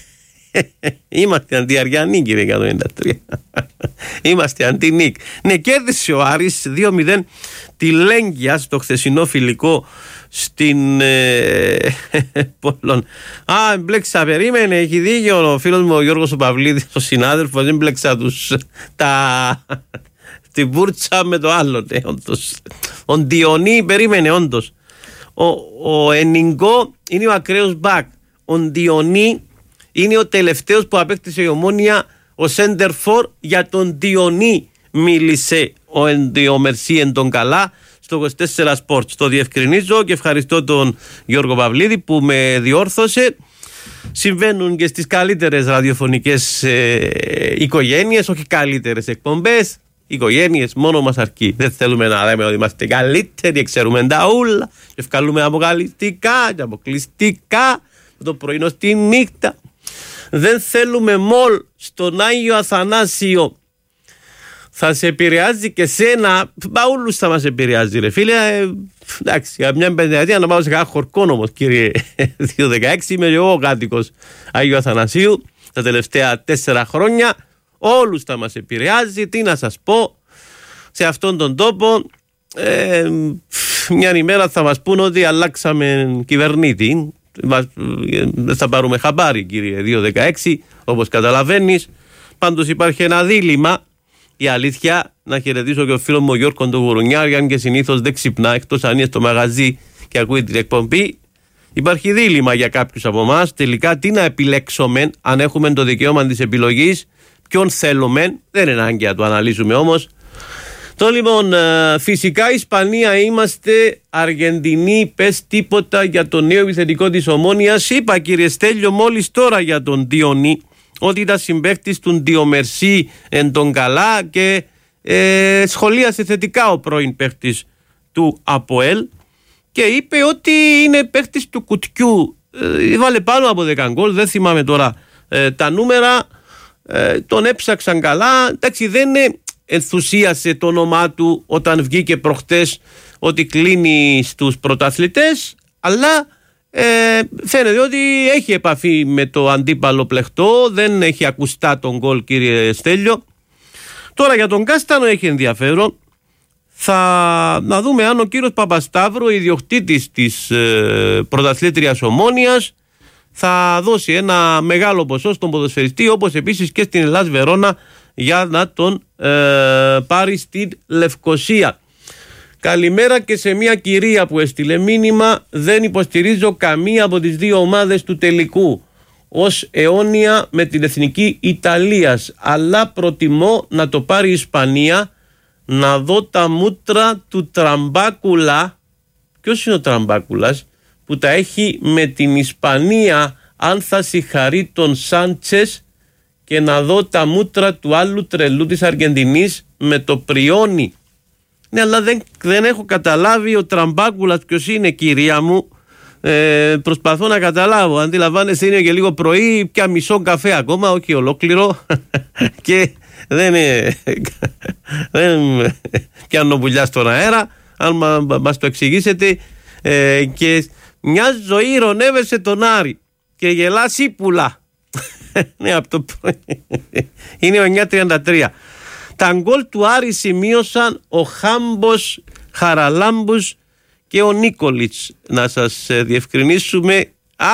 Είμαστε αντιαριανοί, κύριε εκατόν ενενήντα τρία. Είμαστε αντινίκ. Ναι, κέρδισε ο Άρης δύο μηδέν τη Λέγκια στο χθεσινό φιλικό στην ε, Πόλων. Α, μπλέξα, περίμενε, έχει δίκιο ο φίλος μου ο Γιώργος ο Παυλίδης, ο συνάδελφος, δεν μπλέξα τους τα... την πούρτσα με το άλλο, ναι, όντως. Ο Διονύ, περίμενε, όντως. Ο, ο Ενιγκό είναι ο ακραίος μπακ. Ο Διονύ είναι ο τελευταίος που απέκτησε η Ομόνοια ο Center for. Για τον Διονύ μίλησε ο Ενδιομερσί εν τον καλά στο είκοσι τέσσερα Sports. Το διευκρινίζω και ευχαριστώ τον Γιώργο Παυλίδη που με διόρθωσε. Συμβαίνουν και στις καλύτερες ραδιοφωνικές ε, οικογένειες, όχι καλύτερες εκπομπές. Οικογένειες, μόνο μας αρκεί. Δεν θέλουμε να λέμε ότι είμαστε καλύτεροι, ξέρουμε τα ούλα και ευκαλούμε αποκαλυστικά και αποκλειστικά το πρωινό στη νύχτα. Δεν θέλουμε μολ στον Άγιο Αθανάσιο. Θα σε επηρεάζει και σένα. Παούλους θα μας επηρεάζει, ρε φίλε. Ε, εντάξει, για μια πενταετία να πάω σε κανένα χορκόν όμως, κύριε. δύο χιλιάδες δεκαέξι είμαι εγώ κάτοικος Άγιο Αθανασίου. Τα τελευταία τέσσερα χρόνια όλους θα μας επηρεάζει. Τι να σας πω, σε αυτόν τον τόπο ε, μια ημέρα θα μας πούν ότι αλλάξαμε κυβερνήτη. Δεν θα πάρουμε χαμπάρι, κύριε. δύο χιλιάδες δεκαέξι, όπως καταλαβαίνεις. Πάντως υπάρχει ένα δίλημμα. Η αλήθεια, να χαιρετήσω και ο φίλος μου ο Γιώργο τον Γουρουνιάρη, αν και συνήθως δεν ξυπνά, εκτός αν είναι στο μαγαζί και ακούει την εκπομπή. Υπάρχει δίλημμα για κάποιους από εμάς. Τελικά, τι να επιλέξουμε, αν έχουμε το δικαίωμα της επιλογής, ποιον θέλουμε. Δεν είναι ανάγκη να το αναλύσουμε όμως. Το λοιπόν, φυσικά Ισπανία είμαστε, Αργεντινή, πες τίποτα για το νέο επιθετικό της Ομόνοιας. Είπα, κύριε Στέλιο, μόλις τώρα για τον Διονύ, ότι ήταν συμπαίκτης του Διομερσί εν τον καλά και ε, σχολίασε θετικά ο πρώην παίκτης του ΑΠΟΕΛ και είπε ότι είναι παίκτης του κουτιού. Ε, βάλε πάνω από δέκα γκολ, δεν θυμάμαι τώρα ε, τα νούμερα, ε, τον έψαξαν καλά. Εντάξει, δεν ενθουσίασε το όνομά του όταν βγήκε προχτές ότι κλείνει στους πρωταθλητές, αλλά Ε, φαίνεται ότι έχει επαφή με το αντίπαλο πλεχτό. Δεν έχει ακουστά τον γκολ, κύριε Στέλιο. Τώρα για τον Κάστανο έχει ενδιαφέρον. Θα να δούμε αν ο κύριος Παπασταύρου, ο ιδιοκτήτης της ε, πρωταθλήτριας Ομόνοιας, θα δώσει ένα μεγάλο ποσό στον ποδοσφαιριστή, όπως επίσης και στην Ελλάς Βερόνα, για να τον ε, πάρει στην Λευκοσία. Καλημέρα και σε μια κυρία που έστειλε μήνυμα. Δεν υποστηρίζω καμία από τις δύο ομάδες του τελικού ως αιώνια με την εθνική Ιταλίας, αλλά προτιμώ να το πάρει η Ισπανία, να δω τα μούτρα του Τραμπάκουλα. Ποιος είναι ο Τραμπάκουλας που τα έχει με την Ισπανία, αν θα συγχαρεί τον Σάντσες, και να δω τα μούτρα του άλλου τρελού της Αργεντινής με το Πριόνι. Ναι, αλλά δεν, δεν έχω καταλάβει ο Τραμπάκουλας ποιος είναι, κυρία μου. Ε, προσπαθώ να καταλάβω. Αντιλαμβάνεστε, είναι και λίγο πρωί, πια μισό καφέ ακόμα, όχι ολόκληρο. Και δεν είναι. Δεν πιάνω πουλιά στον αέρα. Αν μα, μας το εξηγήσετε. Ε, και μια ζωή ρωνεύεσαι τον Άρη και γελάς ύπουλα. Ναι, από το πρωί. Είναι ο εννιά τριάντα τρία. Τα γκολ του Άρη σημείωσαν ο Χάμπος, Χαραλάμπους και ο Νίκολιτς. Να σας διευκρινίσουμε, Α,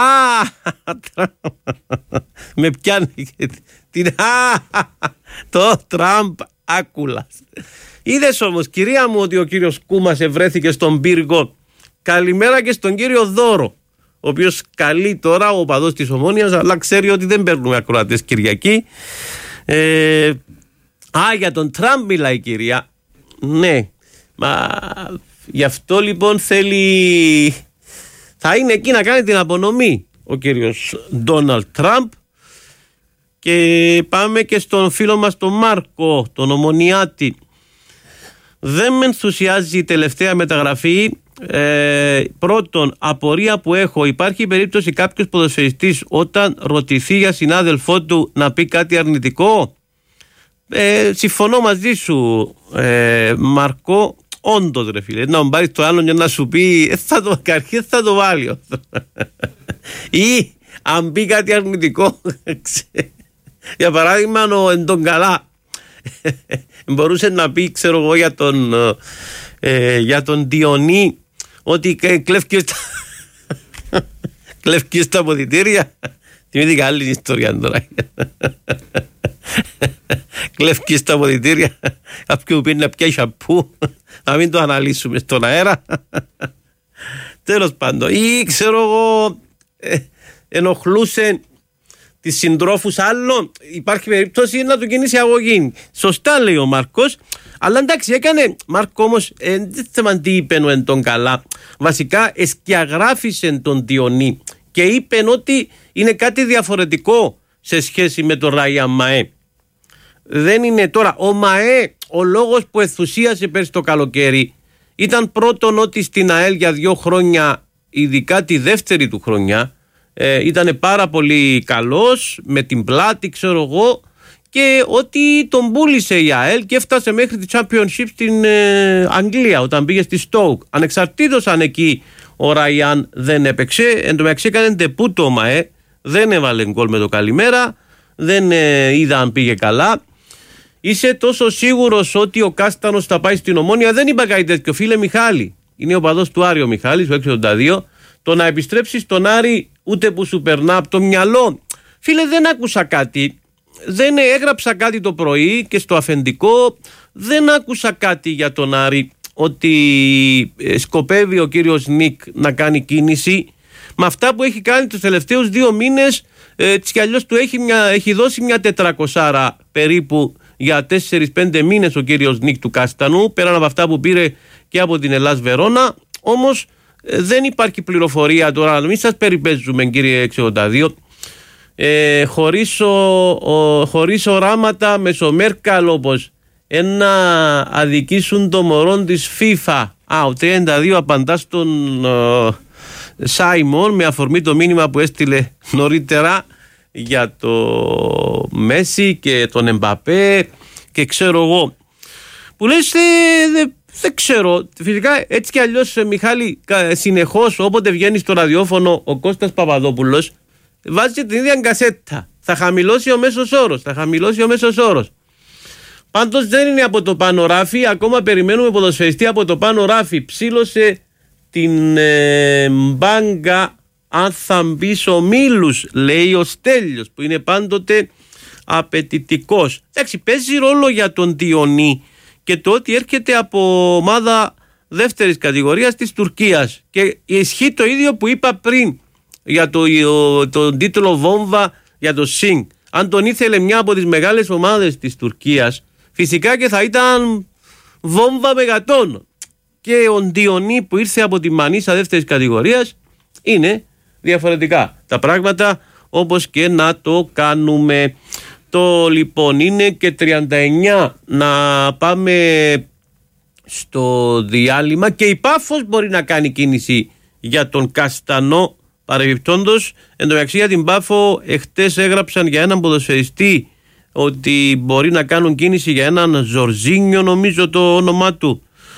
με πιάνει την, α, το Τραμπ άκουλας. Είδες όμως, κυρία μου, ότι ο κύριος Κούμας ευρέθηκε στον πύργο. Καλημέρα και στον κύριο Δώρο, ο οποίος καλεί τώρα, ο οπαδός της Ομόνοιας, αλλά ξέρει ότι δεν παίρνουμε ακροατές Κυριακή. Ε, α, για τον Τραμπ μιλάει η κυρία. Ναι, μα γι' αυτό λοιπόν θέλει, θα είναι εκεί να κάνει την απονομή ο κύριος Ντόναλντ Τραμπ. Και πάμε και στον φίλο μας τον Μάρκο, τον Ομονιάτη. Δεν με ενθουσιάζει η τελευταία μεταγραφή. Ε, πρώτον, απορία που έχω, υπάρχει περίπτωση κάποιος ποδοσφαιριστής όταν ρωτηθεί για συνάδελφό του να πει κάτι αρνητικό? Ε, συμφωνώ μαζί σου, ε, Μαρκό. Όντως ρε φίλε, να πάρεις το άλλο για να σου πει ε, θα το καρχεί, θα το βάλει. Ή αν πει κάτι αρνητικό, για παράδειγμα ο εν τον καλά, μπορούσε να πει, ξέρω εγώ, για τον ε, για τον Διονύ ότι κλέφκες κλέφκες τα αποδυτήρια. Θυμήθηκα άλλη ιστορία τώρα. Κλέφκες τα αποδυτήρια. Κάποιου πει να πιάει σαπού, να μην το αναλύσουμε στον αέρα. Τέλος πάντων, ή ξέρω εγώ ε, ενοχλούσε τις συντρόφους άλλων. Υπάρχει περίπτωση να του κινήσει αγωγή. Σωστά λέει ο Μάρκος. Αλλά εντάξει, έκανε Μάρκο όμως, ε, δεν θέμα τι είπε ο εν τον καλά. Βασικά εσκιαγράφησε τον Διονύ και είπε ότι είναι κάτι διαφορετικό σε σχέση με τον Ράιαν Μαέ. Δεν είναι τώρα ο Μαέ, ο λόγος που ενθουσίασε πέρσι το καλοκαίρι ήταν πρώτον ότι στην ΑΕΛ για δύο χρόνια, ειδικά τη δεύτερη του χρονιά, ε, ήταν πάρα πολύ καλός με την πλάτη, ξέρω εγώ, και ότι τον πούλησε η ΑΕΛ και έφτασε μέχρι τη Championship στην ε, Αγγλία όταν πήγε στη Stoke. Ανεξαρτήτως αν εκεί ο Ράιαν δεν έπαιξε, εν τω μεταξύ έκανε ντεπούτο ο Μαέ, δεν έβαλε γκολ με το καλημέρα, δεν ε, είδα αν πήγε καλά. Είσαι τόσο σίγουρος ότι ο Κάστανος θα πάει στην Ομόνια? Δεν είπα κάτι τέτοιο, φίλε Μιχάλη. Είναι ο παδός του Άρη ο Μιχάλης, ο έξι ογδόντα δύο. Το να επιστρέψει στον Άρη ούτε που σου περνά από το μυαλό. Φίλε, δεν άκουσα κάτι. Δεν έγραψα κάτι το πρωί και στο αφεντικό. Δεν άκουσα κάτι για τον Άρη ότι σκοπεύει ο κύριος Νικ να κάνει κίνηση. Με αυτά που έχει κάνει τους τελευταίους δύο μήνες, έτσι κι αλλιώς του έχει, μια, έχει δώσει μια τετρακοσάρα περίπου για τέσσερις πέντε μήνες ο κύριος Νικ του Κάστανου, πέραν από αυτά που πήρε και από την Ελλάς Βερόνα. Όμως ε, δεν υπάρχει πληροφορία τώρα, μην σας περιπέζουμε κύριε έξι ογδόντα δύο, ε, χωρίς, ο, ο, χωρίς οράματα μεσομέρκαλο όπως ένα αδικήσουν το μωρόν της FIFA. Α, ο τριάντα δύο απαντά στον ε, Σάιμον με αφορμή το μήνυμα που έστειλε νωρίτερα για το Μέση και τον Εμπαπέ και ξέρω εγώ που λες ε, δεν δε ξέρω, φυσικά έτσι κι αλλιώς Μιχάλη συνεχώς όποτε βγαίνει στο ραδιόφωνο ο Κώστας Παπαδόπουλος βάζει την ίδια κασέτα, θα χαμηλώσει ο μέσος όρος, θα χαμηλώσει ο μέσος όρος. Πάντως δεν είναι από το πάνω ράφι, ακόμα περιμένουμε ποδοσφαιριστή από το πάνω ράφι. Ψήλωσε την ε, μπάγκα αν θα μπει ο Μίλους, λέει ο Στέλιος, που είναι πάντοτε απαιτητικός. Εντάξει, παίζει ρόλο για τον Διονύ και το ότι έρχεται από ομάδα δεύτερης κατηγορίας της Τουρκίας και ισχύει το ίδιο που είπα πριν για το, το, τον τίτλο βόμβα για το Σινγκ. Αν τον ήθελε μια από τις μεγάλες ομάδες της Τουρκίας, φυσικά και θα ήταν βόμβα μεγατόν. Και ο Διονύ που ήρθε από τη Μανίσα δεύτερης κατηγορίας, είναι διαφορετικά τα πράγματα, όπως και να το κάνουμε. Το λοιπόν είναι και τριάντα εννιά. Να πάμε στο διάλειμμα και η Πάφος μπορεί να κάνει κίνηση για τον Καστανό παρεμπιπτόντος. Εν τω μεταξύ για την Πάφο εχτες έγραψαν για έναν ποδοσφαιριστή ότι μπορεί να κάνουν κίνηση για έναν Ζορζίνιο, νομίζω το όνομά του.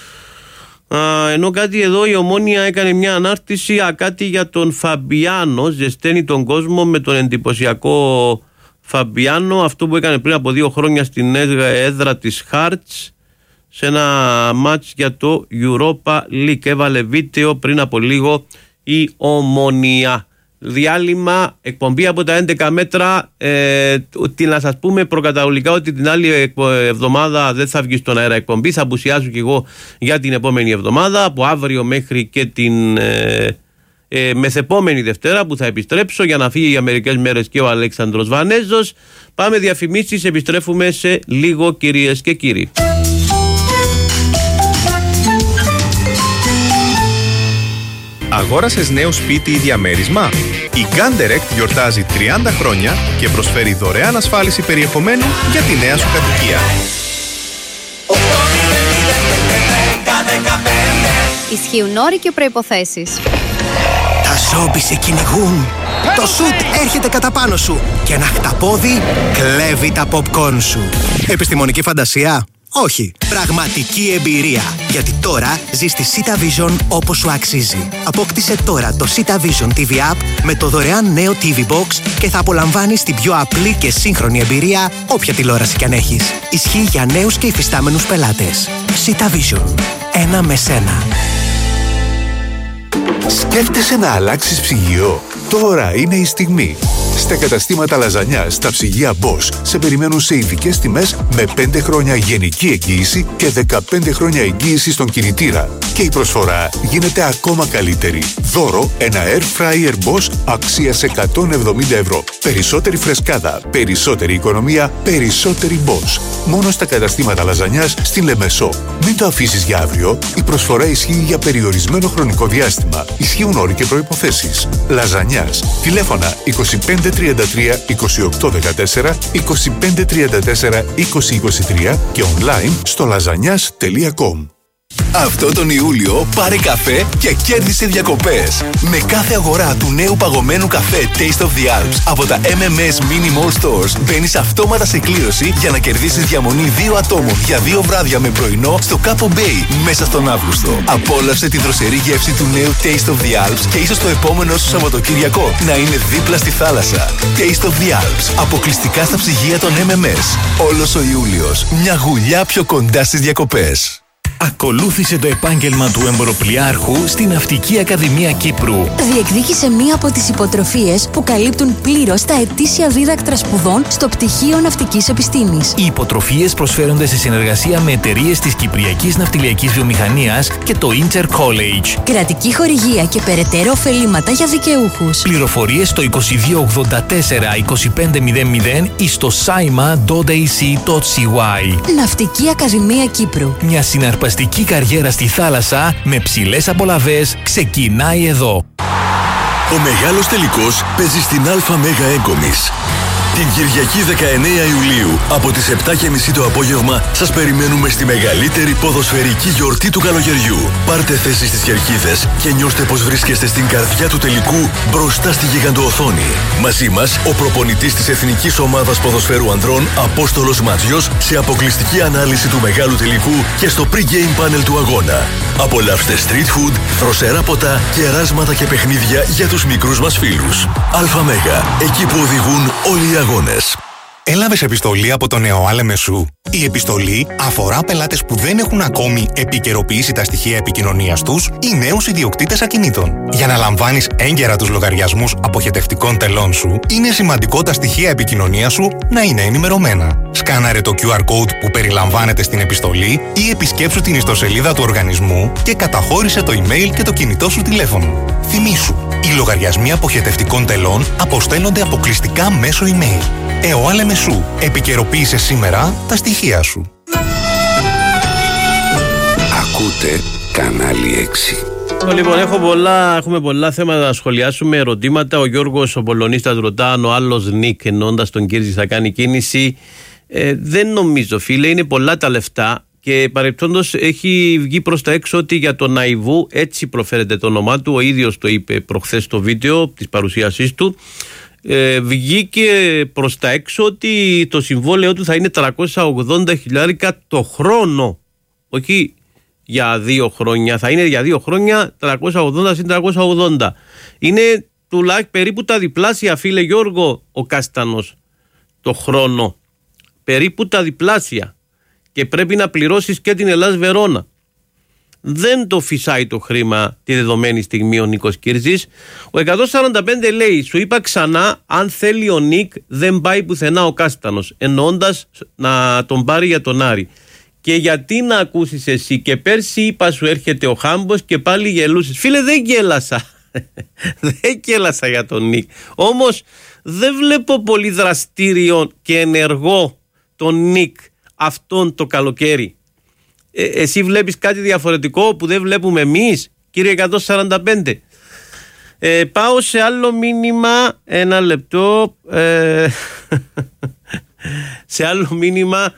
Α, ενώ κάτι εδώ η Ομόνια έκανε μια ανάρτηση α, κάτι για τον Φαμπιάνο, ζεσταίνει τον κόσμο με τον εντυπωσιακό Φαμπιάνο, αυτό που έκανε πριν από δύο χρόνια στην έδρα της Χάρτς σε ένα μάτς για το Europa League. Έβαλε βίντεο πριν από λίγο η Ομόνια. διάλειμμα, εκπομπή από τα έντεκα μέτρα. Ε, τι να σας πούμε προκαταβολικά ότι την άλλη εβδομάδα δεν θα βγει στον αέρα εκπομπή. Θα απουσιάσω κι εγώ για την επόμενη εβδομάδα, από αύριο μέχρι και την ε, ε, μεθεπόμενη Δευτέρα που θα επιστρέψω για να φύγει για μερικές μέρες και ο Αλέξανδρος Βανέζος. Πάμε διαφημίσεις, επιστρέφουμε σε λίγο, κυρίες και κύριοι. Αγόρασες νέο σπίτι ή διαμέρισμα? Η Ganderect γιορτάζει τριάντα χρόνια και προσφέρει δωρεάν ασφάλιση περιεχομένου για τη νέα σου κατοικία. Ισχύουν όροι και προϋποθέσεις. Τα ζόμπι σε κυνηγούν. Το σουτ έρχεται κατά πάνω σου και ένα χταπόδι κλέβει τα popcorn σου. Επιστημονική φαντασία? Όχι. Πραγματική εμπειρία. Γιατί τώρα ζεις τη Sita Vision όπως σου αξίζει. Απόκτησε τώρα το Sita Vision τι βι App με το δωρεάν νέο τι βι Box και θα απολαμβάνεις την πιο απλή και σύγχρονη εμπειρία όποια τηλεόραση κι αν έχεις. Ισχύει για νέους και υφιστάμενους πελάτες. Sita Vision. Ένα με σένα. Σκέφτεσαι να αλλάξεις ψυγείο? Τώρα είναι η στιγμή. Στα καταστήματα Λαζανιάς, τα ψυγεία Bosch σε περιμένουν σε ειδικές τιμές με πέντε χρόνια γενική εγγύηση και δεκαπέντε χρόνια εγγύηση στον κινητήρα. Και η προσφορά γίνεται ακόμα καλύτερη. Δώρο ένα Air Fryer Bosch αξίας εκατόν εβδομήντα ευρώ. Περισσότερη φρεσκάδα, περισσότερη οικονομία, περισσότερη Bosch. Μόνο στα καταστήματα Λαζανιάς στην Λεμεσό. Μην το αφήσεις για αύριο. Η προσφορά ισχύει για περιορισμένο χρονικό διάστημα. Ισχύουν όροι και προϋποθέσεις. Λαζανιάς. Τηλέφωνα είκοσι πέντε τριάντα τρία είκοσι οκτώ δεκατέσσερα, είκοσι πέντε τριάντα τέσσερα είκοσι είκοσι τρία και online στο λαζανιάς τελεία κομ. Αυτό τον Ιούλιο πάρε καφέ και κέρδισε διακοπές. Με κάθε αγορά του νέου παγωμένου καφέ Taste of the Alps από τα εμ εμ ες Mini Mall Stores μπαίνεις αυτόματα σε κλήρωση για να κερδίσεις διαμονή δύο ατόμων για δύο βράδια με πρωινό στο Capo Bay μέσα στον Αύγουστο. Απόλαυσε τη δροσερή γεύση του νέου Taste of the Alps και ίσως το επόμενο σου Σαββατοκύριακο να είναι δίπλα στη θάλασσα. Taste of the Alps. Αποκλειστικά στα ψυγεία των εμ εμ ες. Όλος ο Ιούλιος. Μια γουλιά πιο κοντά στις διακοπές. Ακολούθησε το επάγγελμα του εμποροπλιάρχου στην Ναυτική Ακαδημία Κύπρου. Διεκδίκησε μία από τις υποτροφίες που καλύπτουν πλήρως τα ετήσια δίδακτρα σπουδών στο Πτυχίο Ναυτικής Επιστήμης. Οι υποτροφίες προσφέρονται σε συνεργασία με εταιρείες της Κυπριακής Ναυτιλιακής Βιομηχανίας και το Inter College. Κρατική χορηγία και περαιτέρω ωφελήματα για δικαιούχους. Πληροφορίες στο είκοσι δύο ογδόντα τέσσερα είκοσι πέντε μηδέν μηδέν ή στο σάιμα τελεία έι σι τελεία σι γουάι. Ναυτική Ακαδημία Κύπρου. Μια συναρπαστική καριέρα στη θάλασσα με ψηλές απολαβές ξεκινάει εδώ. Ο μεγάλος τελικός παίζει στην Αλφα Μέγα Έγκομης. Την Κυριακή δεκαεννέα Ιουλίου από τις επτά και μισή το απόγευμα σας περιμένουμε στη μεγαλύτερη ποδοσφαιρική γιορτή του καλοκαιριού. Πάρτε θέση στις κερκίδες και νιώστε πως βρίσκεστε στην καρδιά του τελικού μπροστά στη γιγαντοοθόνη. Μαζί μας ο προπονητής της Εθνικής Ομάδας Ποδοσφαίρου Ανδρών Απόστολος Ματζιός σε αποκλειστική ανάλυση του μεγάλου τελικού και στο pre-game panel του αγώνα. Απολαύστε street food, δροσερά ποτά, κεράσματα και παιχνίδια για τους μικρούς μας φίλους. Αλφα Μέγα, εκεί που οδηγούν όλοι οι αγώνες. Έλαβες επιστολή από τον ΕΟΑ Λεμεσού? Η επιστολή αφορά πελάτες που δεν έχουν ακόμη επικαιροποιήσει τα στοιχεία επικοινωνίας τους ή νέους ιδιοκτήτες ακινήτων. Για να λαμβάνεις έγκαιρα τους λογαριασμούς αποχετευτικών τελών σου, είναι σημαντικό τα στοιχεία επικοινωνίας σου να είναι ενημερωμένα. Σκάναρε το κιου αρ code που περιλαμβάνεται στην επιστολή ή επισκέψου την ιστοσελίδα του οργανισμού και καταχώρησε το email και το κινητό σου τηλέφωνο. Θυμήσου, οι λογαριασμοί αποχετευτικών τελών αποστέλλονται αποκλειστικά μέσω email. ΕΟΑ Λεμεσού. Επικαιροποίησε σήμερα τα στοιχεία σου. Ακούτε κανάλι έξι. Λοιπόν, έχω πολλά, έχουμε πολλά θέματα να σχολιάσουμε, ερωτήματα. Ο Γιώργος ο Πολωνίστας ρωτά αν ο άλλος Νίκ, εννοώντας τον Κίρτζη, θα κάνει κίνηση. Ε, δεν νομίζω, φίλε, είναι πολλά τα λεφτά. Και παρεπτόντως έχει βγει προς τα έξω ότι για τον Ναϊβού, έτσι προφέρεται το όνομά του, ο ίδιος το είπε προχθές στο βίντεο της παρουσίασής του, ε, βγήκε προς τα έξω ότι το συμβόλαιο του θα είναι τριακόσια ογδόντα χιλιάρικα το χρόνο. Όχι για δύο χρόνια, θα είναι για δύο χρόνια τριακόσια ογδόντα συν τριακόσια ογδόντα. Είναι τουλάχιστον περίπου τα διπλάσια, φίλε Γιώργο, ο Κάστανος το χρόνο. Περίπου τα διπλάσια. Και πρέπει να πληρώσεις και την Ελλάς Βερόνα. δεν το φυσάει το χρήμα τη δεδομένη στιγμή ο Νίκος Κύρζης. Ο εκατόν σαράντα πέντε λέει, σου είπα ξανά, αν θέλει ο Νίκ δεν πάει πουθενά ο Κάστανος, εννοώντας να τον πάρει για τον Άρη. Και γιατί να ακούσεις εσύ, και πέρσι είπα σου έρχεται ο Χάμπος και πάλι γελούσες. Φίλε, δεν γέλασα. Δεν γέλασα για τον Νίκ. Όμως δεν βλέπω πολύ δραστήριο και ενεργό τον Νίκ αυτόν το καλοκαίρι. Ε, εσύ βλέπεις κάτι διαφορετικό που δεν βλέπουμε εμείς, κύριε εκατόν σαράντα πέντε? Ε, πάω σε άλλο μήνυμα, ένα λεπτό, ε, σε άλλο μήνυμα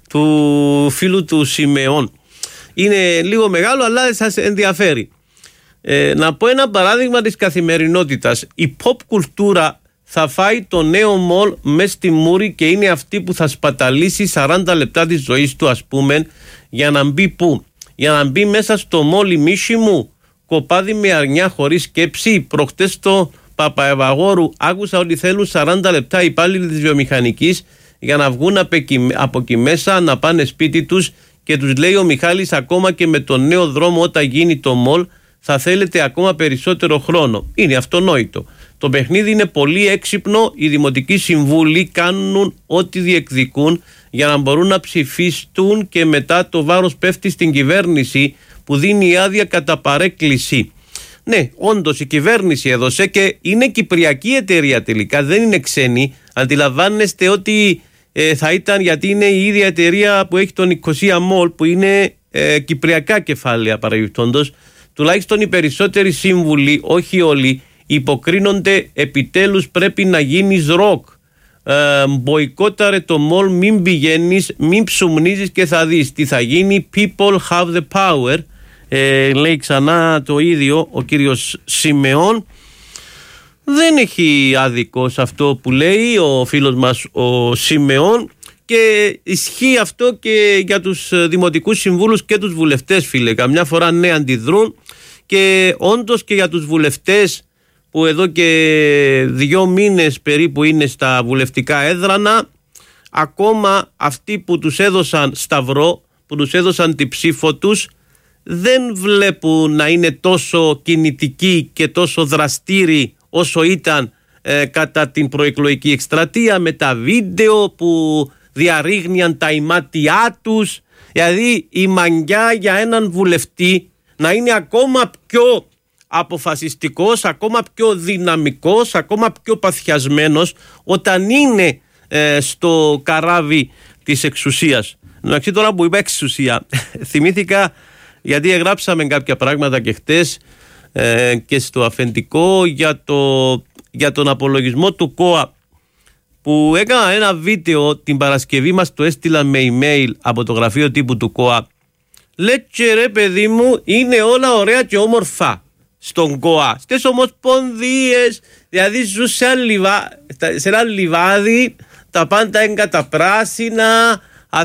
του φίλου του Σιμεών. Είναι λίγο μεγάλο, αλλά σας ενδιαφέρει. Ε, να πω ένα παράδειγμα της καθημερινότητας. Η pop κουλτούρα θα φάει το νέο μολ μες στη μούρη και είναι αυτή που θα σπαταλήσει σαράντα λεπτά της ζωής του, ας πούμε, για να μπει πού? Για να μπει μέσα στο μολ η μίση μου, κοπάδι με αρνιά χωρίς σκέψη. Προχτές στο Παπαευαγόρου άκουσα ότι θέλουν σαράντα λεπτά οι υπάλληλοι της βιομηχανικής για να βγουν από εκεί μέσα, να πάνε σπίτι τους, και τους λέει ο Μιχάλης, ακόμα και με τον νέο δρόμο όταν γίνει το μολ θα θέλετε ακόμα περισσότερο χρόνο. Είναι αυτονόητο. Το παιχνίδι είναι πολύ έξυπνο. Οι δημοτικοί συμβούλοι κάνουν ό,τι διεκδικούν για να μπορούν να ψηφιστούν και μετά το βάρος πέφτει στην κυβέρνηση που δίνει άδεια κατά παρέκκληση. Ναι, όντως η κυβέρνηση έδωσε και είναι κυπριακή εταιρεία τελικά, δεν είναι ξένη. Αντιλαμβάνεστε ότι ε, θα ήταν, γιατί είναι η ίδια εταιρεία που έχει τον Νικοσία Μολ, που είναι ε, κυπριακά κεφάλαια παραγωγητώντος. Τουλάχιστον οι περισσότεροι σύμβουλοι, όχι όλοι, υποκρίνονται επιτέλους πρέπει να γίνεις ροκ. Ε, μποϊκόταρε το μολ, μην πηγαίνεις, μην ψουμνίζεις και θα δεις τι θα γίνει. People have the power. Ε, λέει ξανά το ίδιο ο κύριος Σιμεών. Δεν έχει άδικο σε αυτό που λέει ο φίλος μας ο Σιμεών, και ισχύει αυτό και για τους δημοτικούς συμβούλους και τους βουλευτές, φίλε. Καμιά φορά ναι αντιδρούν, και όντως και για τους βουλευτές που εδώ και δύο μήνες περίπου είναι στα βουλευτικά έδρανα, ακόμα αυτοί που τους έδωσαν σταυρό, που τους έδωσαν τη ψήφο τους, δεν βλέπουν να είναι τόσο κινητικοί και τόσο δραστήριοι όσο ήταν ε, κατά την προεκλογική εκστρατεία, με τα βίντεο που διαρρήγνιαν τα ημάτια τους. Δηλαδή η μαγιά για έναν βουλευτή να είναι ακόμα πιο αποφασιστικός, ακόμα πιο δυναμικός, ακόμα πιο παθιασμένος όταν είναι ε, στο καράβι της εξουσίας. Εντάξει, τώρα που είπα εξουσία, θυμήθηκα, γιατί εγγράψαμε κάποια πράγματα και χτες ε, και στο αφεντικό για, το, για τον απολογισμό του ΚΟΑ, που έκανα ένα βίντεο την Παρασκευή, μας το έστειλα με email από το γραφείο τύπου του ΚΟΑ. Λέτσε ρε παιδί μου, είναι όλα ωραία και όμορφα στον ΚΟΑ, στις ομοσπονδίες, δηλαδή ζουν σε, λιβά, σε ένα λιβάδι, τα πάντα είναι καταπράσινα,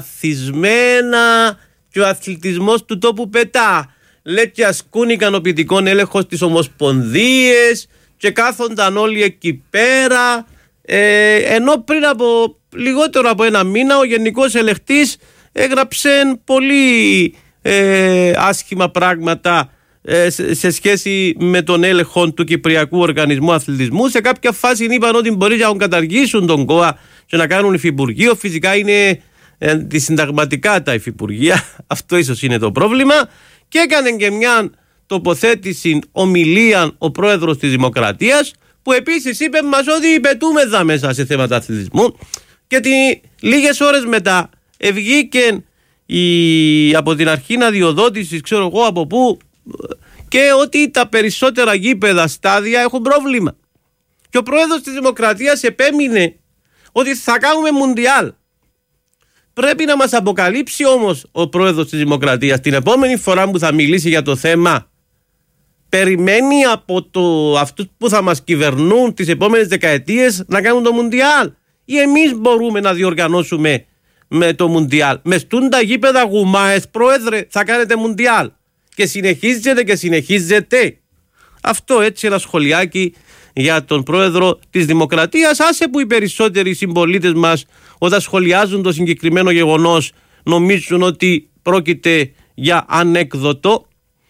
αθισμένα, και ο αθλητισμός του τόπου πετά. Λέει και ασκούν ικανοποιητικών έλεγχο στις ομοσπονδίες και κάθονταν όλοι εκεί πέρα. Ε, ενώ πριν από λιγότερο από ένα μήνα ο Γενικός Ελεκτής έγραψε πολύ ε, άσχημα πράγματα ε, σε, σε σχέση με τον έλεγχο του Κυπριακού Οργανισμού Αθλητισμού. Σε κάποια φάση είπαν ότι μπορεί να τον καταργήσουν τον ΚΟΑ και να κάνουν υφυπουργείο. Φυσικά είναι αντισυνταγματικά τα υφυπουργεία, αυτό ίσως είναι το πρόβλημα. Και έκανε και μια τοποθέτηση, ομιλία, ο πρόεδρος της Δημοκρατίας, που επίσης είπε μας ότι πετούμε εδώ μέσα σε θέματα αθλητισμού, και τι, λίγες ώρες μετά ευγήκε η, από την αρχή αδειοδότησης, ξέρω εγώ από πού, και ότι τα περισσότερα γήπεδα, στάδια έχουν πρόβλημα. Και ο πρόεδρος της Δημοκρατίας επέμεινε ότι θα κάνουμε μουντιάλ. Πρέπει να μας αποκαλύψει όμως ο πρόεδρος της Δημοκρατίας την επόμενη φορά που θα μιλήσει για το θέμα, περιμένει από το, αυτούς που θα μας κυβερνούν τις επόμενες δεκαετίες να κάνουν το Μουντιάλ, ή εμείς μπορούμε να διοργανώσουμε με το Μουντιάλ? Με στούντα γήπεδα γουμάες, πρόεδρε, θα κάνετε Μουντιάλ? Και συνεχίζεται και συνεχίζεται. Αυτό έτσι ένα σχολιάκι για τον πρόεδρο της Δημοκρατίας. Άσε που οι περισσότεροι συμπολίτες μας όταν σχολιάζουν το συγκεκριμένο γεγονός νομίζουν ότι πρόκειται για ανέκδοτο.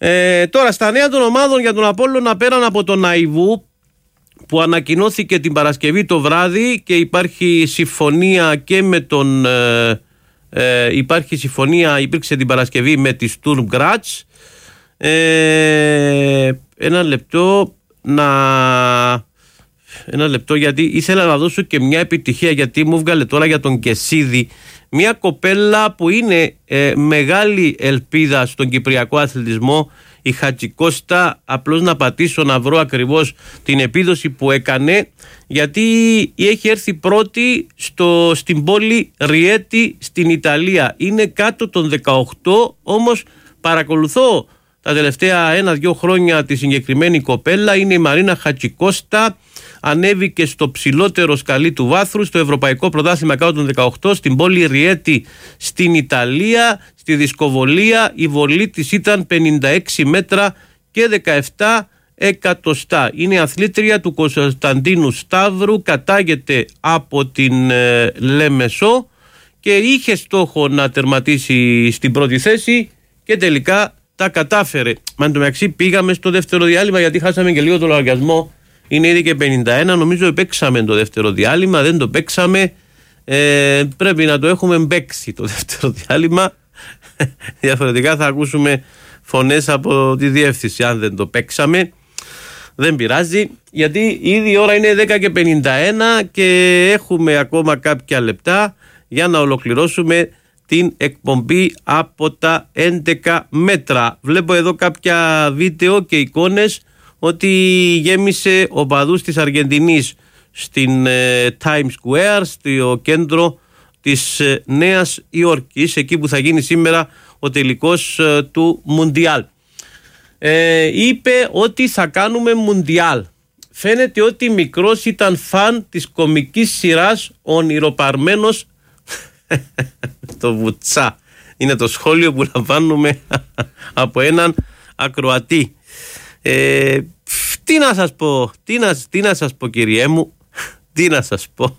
Ε, τώρα στα νέα των ομάδων για τον Απόλλωνα, πέραν από τον Αϊβού που ανακοινώθηκε την Παρασκευή το βράδυ και υπάρχει συμφωνία και με τον ε, ε, υπάρχει συμφωνία, υπήρξε την Παρασκευή με τη Sturm Graz. ε, ένα λεπτό να ένα λεπτό γιατί ήθελα να δώσω και μια επιτυχία, γιατί μου βγάλε τώρα για τον Κεσίδη, μια κοπέλα που είναι ε, μεγάλη ελπίδα στον κυπριακό αθλητισμό, η Χατζικώστα. Απλώς να πατήσω να βρω ακριβώς την επίδοση που έκανε, γιατί έχει έρθει πρώτη στο, στην πόλη Ριέτη στην Ιταλία. Είναι κάτω των δεκαοκτώ, όμως παρακολουθώ τα τελευταία ένα-δυο χρόνια τη συγκεκριμένη κοπέλα. Είναι η Μαρίνα Χατζικώστα. Ανέβηκε στο ψηλότερο σκαλί του βάθρου στο Ευρωπαϊκό Πρωτάθλημα κάτω των δεκαοκτώ στην πόλη Ριέτη στην Ιταλία. Στη δισκοβολία η βολή της ήταν πενήντα έξι μέτρα και δεκαεπτά εκατοστά. Είναι αθλήτρια του Κωνσταντίνου Σταύρου, κατάγεται από την ε, Λέμεσο και είχε στόχο να τερματίσει στην πρώτη θέση και τελικά τα κατάφερε. Μα εν τω μεταξύ πήγαμε στο δεύτερο διάλειμμα, γιατί χάσαμε και λίγο το λογαριασμό. Είναι ήδη και πενήντα ένα, νομίζω παίξαμε το δεύτερο διάλειμμα, δεν το παίξαμε. Ε, πρέπει να το έχουμε παίξει το δεύτερο διάλειμμα. Διαφορετικά θα ακούσουμε φωνές από τη διεύθυνση αν δεν το παίξαμε. Δεν πειράζει, γιατί ήδη η ώρα είναι δέκα και πενήντα ένα και έχουμε ακόμα κάποια λεπτά για να ολοκληρώσουμε την εκπομπή από τα έντεκα μέτρα. Βλέπω εδώ κάποια βίντεο και εικόνες ότι γέμισε οπαδούς της Αργεντινής στην ε, Times Square, στο κέντρο της ε, Νέας Υόρκης, εκεί που θα γίνει σήμερα ο τελικός ε, του Μουντιάλ. Ε, είπε ότι θα κάνουμε Μουντιάλ. Φαίνεται ότι μικρός ήταν φαν της κομικής σειράς «Ονειροπαρμένος». Το βουτσά είναι το σχόλιο που λαμβάνουμε από έναν ακροατή. Ε, τι να σας πω, τι να, τι να σας πω κυριέ μου, τι να σας πω,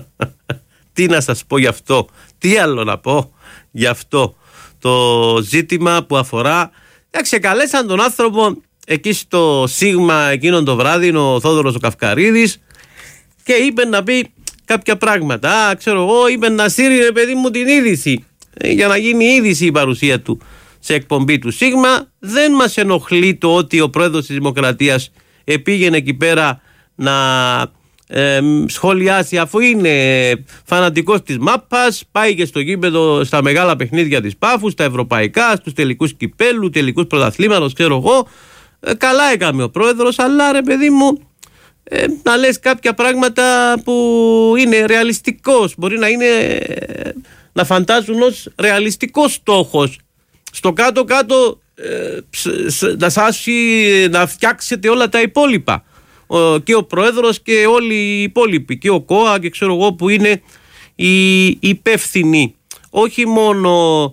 τι να σας πω γι' αυτό, τι άλλο να πω γι' αυτό το ζήτημα που αφορά. Ξεκαλέσαν τον άνθρωπο εκεί στο Σίγμα εκείνον το βράδυ, ο Θόδωρος ο Καυκαρίδης, και είπε να πει κάποια πράγματα. Α, ξέρω εγώ, είπε να στείλει ρε παιδί μου την είδηση, ε, για να γίνει είδηση η παρουσία του σε εκπομπή του Σίγμα. Δεν μας ενοχλεί το ότι ο πρόεδρος της Δημοκρατίας επήγαινε εκεί πέρα να ε, σχολιάσει, αφού είναι φανατικός της μάπας, πάει και στο γήπεδο στα μεγάλα παιχνίδια της Πάφου, στα ευρωπαϊκά, στους τελικούς κυπέλου, τελικούς πρωταθλήματος, ξέρω εγώ. Ε, καλά έκαμε ο πρόεδρος, αλλά ρε παιδί μου, ε, να λες κάποια πράγματα που είναι ρεαλιστικός, μπορεί να είναι, ε, να φαντάζουν ως ρεαλιστικός στόχος. Στο κάτω-κάτω ε, να σας να φτιάξετε όλα τα υπόλοιπα. Ο, και ο πρόεδρος και όλοι οι υπόλοιποι, και ο ΚΟΑ και ξέρω εγώ, που είναι οι υπεύθυνοι. Όχι μόνο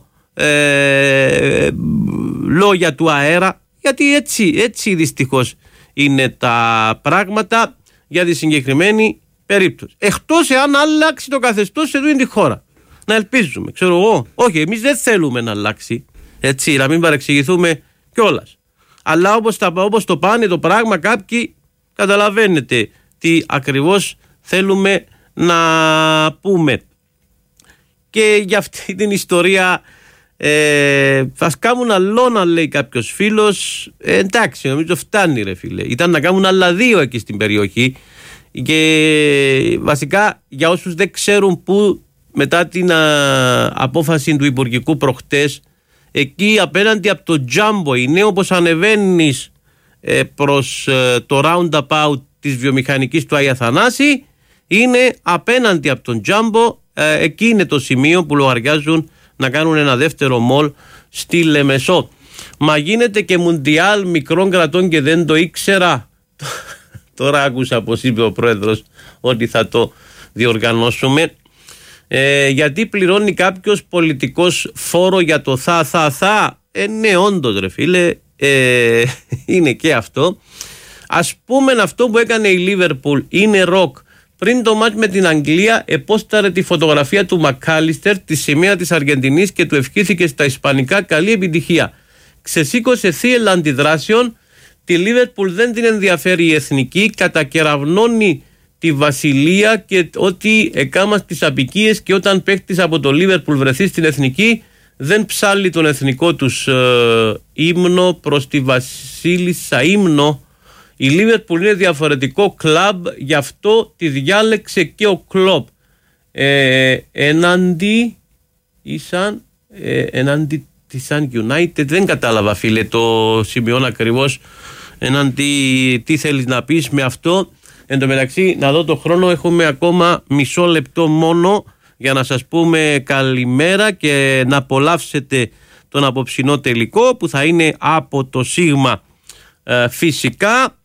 ε, λόγια του αέρα, γιατί έτσι, έτσι δυστυχώς είναι τα πράγματα για τη συγκεκριμένη περίπτωση. Εκτός εάν αλλάξει το καθεστώς σε αυτή τη χώρα. Να ελπίζουμε, ξέρω εγώ. Όχι, εμείς δεν θέλουμε να αλλάξει. Έτσι, να μην παρεξηγηθούμε κιόλας. Αλλά όπως, τα, όπως το πάνε το πράγμα, κάποιοι καταλαβαίνετε τι ακριβώς θέλουμε να πούμε. Και για αυτή την ιστορία ε, θα σκάμουν αλλόνα, λέει κάποιος φίλος. Ε, εντάξει, νομίζω φτάνει ρε φίλε. Ήταν να κάνουν άλλα δύο εκεί στην περιοχή. Και βασικά για όσους δεν ξέρουν που μετά την α, απόφαση του Υπουργικού προχτές, εκεί απέναντι από το Τζάμπο, είναι όπως ανεβαίνεις ε, προς ε, το roundabout της βιομηχανικής του Άγια Θανάση, είναι απέναντι από τον Τζάμπο, ε, εκεί είναι το σημείο που λογαριάζουν να κάνουν ένα δεύτερο μολ στη Λεμεσό. Μα γίνεται και Μουντιάλ μικρών κρατών και δεν το ήξερα. Τώρα άκουσα πως είπε ο πρόεδρος ότι θα το διοργανώσουμε. Ε, γιατί πληρώνει κάποιος πολιτικός φόρο για το θα θα θα. Ε, ναι, όντως ρε φίλε, ε, είναι και αυτό. Ας πούμε αυτό που έκανε η Λίβερπουλ είναι ροκ. Πριν το μάτς με την Αγγλία επόσταρε τη φωτογραφία του Μακάλιστερ, τη σημαία της Αργεντινής, και του ευχήθηκε στα ισπανικά καλή επιτυχία. ξεσήκωσε θύελλα αντιδράσεων. Τη Λίβερπουλ δεν την ενδιαφέρει η εθνική, κατακεραυνώνει τη βασιλεία και ότι εκάμα τις απικίες, και όταν παίκτης από το Λίβερπουλ βρεθεί στην εθνική δεν ψάλλει τον εθνικό τους ε, ύμνο προς τη βασίλισσα ύμνο. Η Λίβερπουλ είναι διαφορετικό κλαμπ, γι' αυτό τη διάλεξε και ο Κλοπ. Ε, εναντί ήσαν, ε, εναντί της Sun United, δεν κατάλαβα φίλε το σημειώνω ακριβώς, εναντί τι θέλεις να πεις με αυτό. Εν τω μεταξύ να δω το χρόνο, έχουμε ακόμα μισό λεπτό μόνο για να σας πούμε καλημέρα και να απολαύσετε τον απόψινό τελικό που θα είναι από το Σίγμα ε, φυσικά,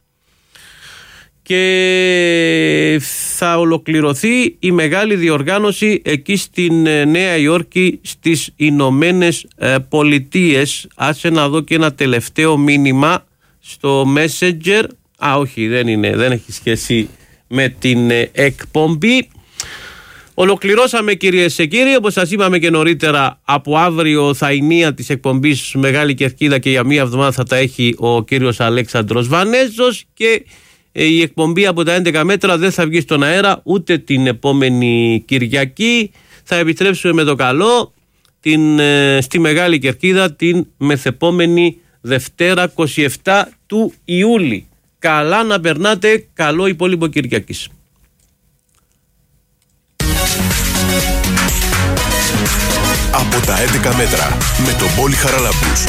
και θα ολοκληρωθεί η μεγάλη διοργάνωση εκεί στην Νέα Υόρκη στις Ηνωμένες Πολιτείες. Άσε να δω και ένα τελευταίο μήνυμα στο Messenger. Α, όχι, δεν είναι, δεν έχει σχέση με την εκπομπή. Ολοκληρώσαμε κυρίες και κύριοι, όπως σας είπαμε και νωρίτερα, από αύριο θα η μία της εκπομπής Μεγάλη Κερκίδα και για μία εβδομάδα θα τα έχει ο κύριος Αλέξανδρος Βανέζος, και η εκπομπή από τα έντεκα μέτρα δεν θα βγει στον αέρα ούτε την επόμενη Κυριακή. Θα επιστρέψουμε με το καλό την, στη Μεγάλη Κερκίδα την μεθεπόμενη Δευτέρα είκοσι επτά του Ιούλη. Καλά να περνάτε, καλό υπόλοιπο Κυριακής. Από τα έντεκα μέτρα με τον Πόλη Χαραλάμπους.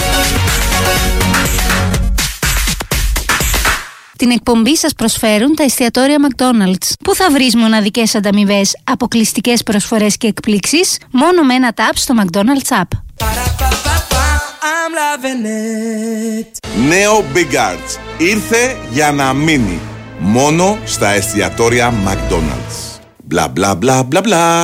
Την εκπομπή σας προσφέρουν τα εστιατόρια McDonald's. Πού θα βρεις μοναδικές ανταμοιβές, αποκλειστικές προσφορές και εκπλήξεις? Μόνο με ένα tap στο McDonald's app. Νέο Big Arts ήρθε για να μείνει. Μόνο στα εστιατόρια McDonald's. Μπλα μπλα μπλα μπλα μπλα.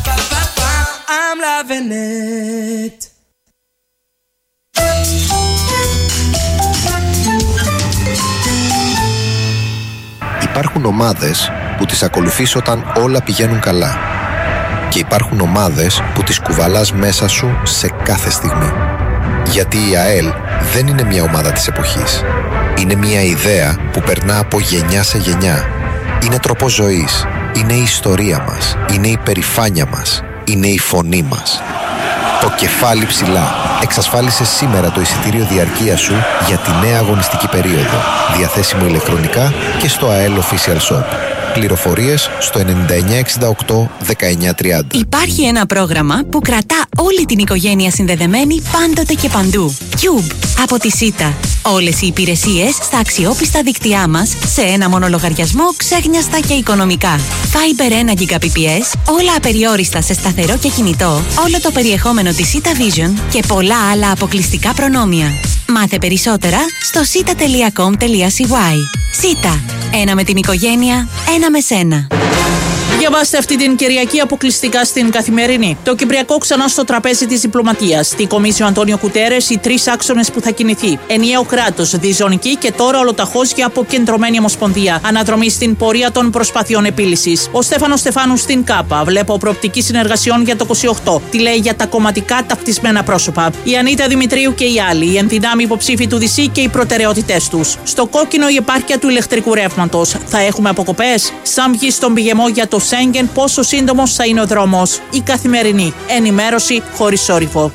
Υπάρχουν ομάδες που τις ακολουθείς όταν όλα πηγαίνουν καλά. Και υπάρχουν ομάδες που τις κουβαλάς μέσα σου σε κάθε στιγμή. Γιατί η ΑΕΛ δεν είναι μια ομάδα της εποχής. Είναι μια ιδέα που περνά από γενιά σε γενιά. Είναι τρόπος ζωής. Είναι η ιστορία μας. Είναι η περηφάνεια μας. Είναι η φωνή μας. Το κεφάλι ψηλά. Εξασφάλισε σήμερα το εισιτήριο διαρκείας σου για τη νέα αγωνιστική περίοδο. Διαθέσιμο ηλεκτρονικά και στο ΑΕΛ Official Shop. Πληροφορίες στο ενενήντα εννιά εξήντα οκτώ δεκαεννιά τριάντα. Υπάρχει ένα πρόγραμμα που κρατά όλη την οικογένεια συνδεδεμένη πάντοτε και παντού. Cube από τη ΣΥΤΑ. Όλες οι υπηρεσίες στα αξιόπιστα δίκτυά μας σε ένα μόνο λογαριασμό, ξέχνιαστα και οικονομικά. Fiber ένα Gbps, όλα απεριόριστα σε σταθερό και κινητό, όλο το περιεχόμενο της ΣΥΤΑ Vision και πολλά άλλα αποκλειστικά προνόμια. Μάθε περισσότερα στο σίτα τελεία κομ τελεία σι γουάι. ΣΥΤΑ. Ένα με την οικογένεια, ένα με σένα. Διαβάστε αυτή την Κυριακή αποκλειστικά στην Καθημερινή. Το Κυπριακό ξανά στο τραπέζι της διπλωματίας. Τι κομίσει ο Αντώνιο Κουτέρες, οι τρεις άξονες που θα κινηθεί. Ενιαίο κράτος, διζωνική και τώρα ολοταχώς για αποκεντρωμένη ομοσπονδία. Αναδρομή στην πορεία των προσπαθειών επίλυσης. Ο Στέφανος Στεφάνου στην ΚΑΠΑ. Βλέπω προοπτική συνεργασιών για το είκοσι οκτώ. Τι λέει για τα κομματικά ταυτισμένα πρόσωπα. Η Ανίτα Δημητρίου και οι άλλοι. Οι ενδυνάμοι υποψήφοι του ΔΣ και οι προτεραιότητές τους. Στο κόκκινο η επάρκεια του ηλεκτρικού ρεύματος. Θα έχουμε αποκοπές. Σαν βγει στον πηγεμό για το Σέγγεν, πόσο σύντομος θα είναι ο δρόμος. Η Καθημερινή. Ενημέρωση χωρίς σόρυβο.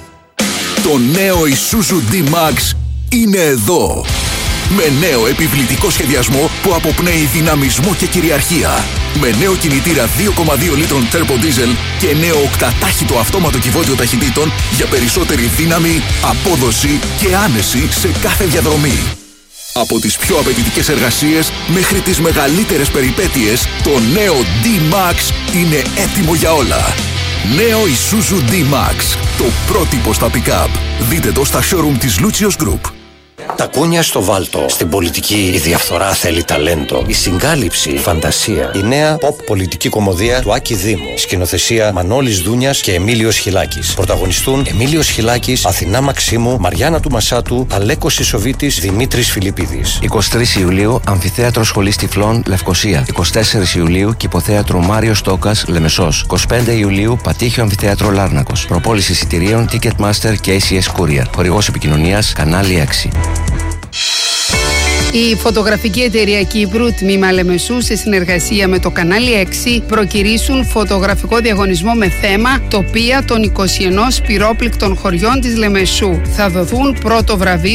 Το νέο Isuzu D-Max είναι εδώ. Με νέο επιβλητικό σχεδιασμό που αποπνέει δυναμισμό και κυριαρχία. Με νέο κινητήρα δύο κόμμα δύο λίτρων Turbo Diesel και νέο οκτατάχυτο αυτόματο κυβότιο ταχυτήτων για περισσότερη δύναμη, απόδοση και άνεση σε κάθε διαδρομή. Από τις πιο απαιτητικές εργασίες μέχρι τις μεγαλύτερες περιπέτειες, το νέο D-Max είναι έτοιμο για όλα. Νέο Isuzu D-Max, το πρότυπο στα pick-up. Δείτε το στα showroom της Lucius Group. Τα κούνια στο βάλτο. Στην πολιτική η διαφθορά θέλει ταλέντο. Η συγκάλυψη φαντασία. Η νέα pop πολιτική κομμωδία του Άκη Δήμου. Σκηνοθεσία Μανώλης Δούνιας και Εμίλιος Χιλάκης. Πρωταγωνιστούν Εμίλιος Χιλάκης, Αθηνά Μαξίμου, Μαριάννα του Μασάτου, Αλέκος Ισοβίτης, Δημήτρης Φιλιππίδης. εικοστή τρίτη Ιουλίου Αμφιθέατρο Σχολής Τυφλών Λευκοσία. εικοστή τέταρτη Ιουλίου Κηποθέατρο Μάριος Τόκας Λεμεσός. εικοστή πέμπτη Ιουλίου Πατήχιο Αμφιθέατρο Λάρνακος. Προπόληση εισιτηρίων Ticketmaster και έι σι ες Courier. Χορηγός επικοινωνίας Κανάλι έξι. Η φωτογραφική εταιρεία Κύπρου, τμήμα Λεμεσού, σε συνεργασία με το Κανάλι έξι, προκυρήσουν φωτογραφικό διαγωνισμό με θέμα τοπία των είκοσι ένα πυρόπληκτων χωριών της Λεμεσού. Θα δοθούν πρώτο βραβείο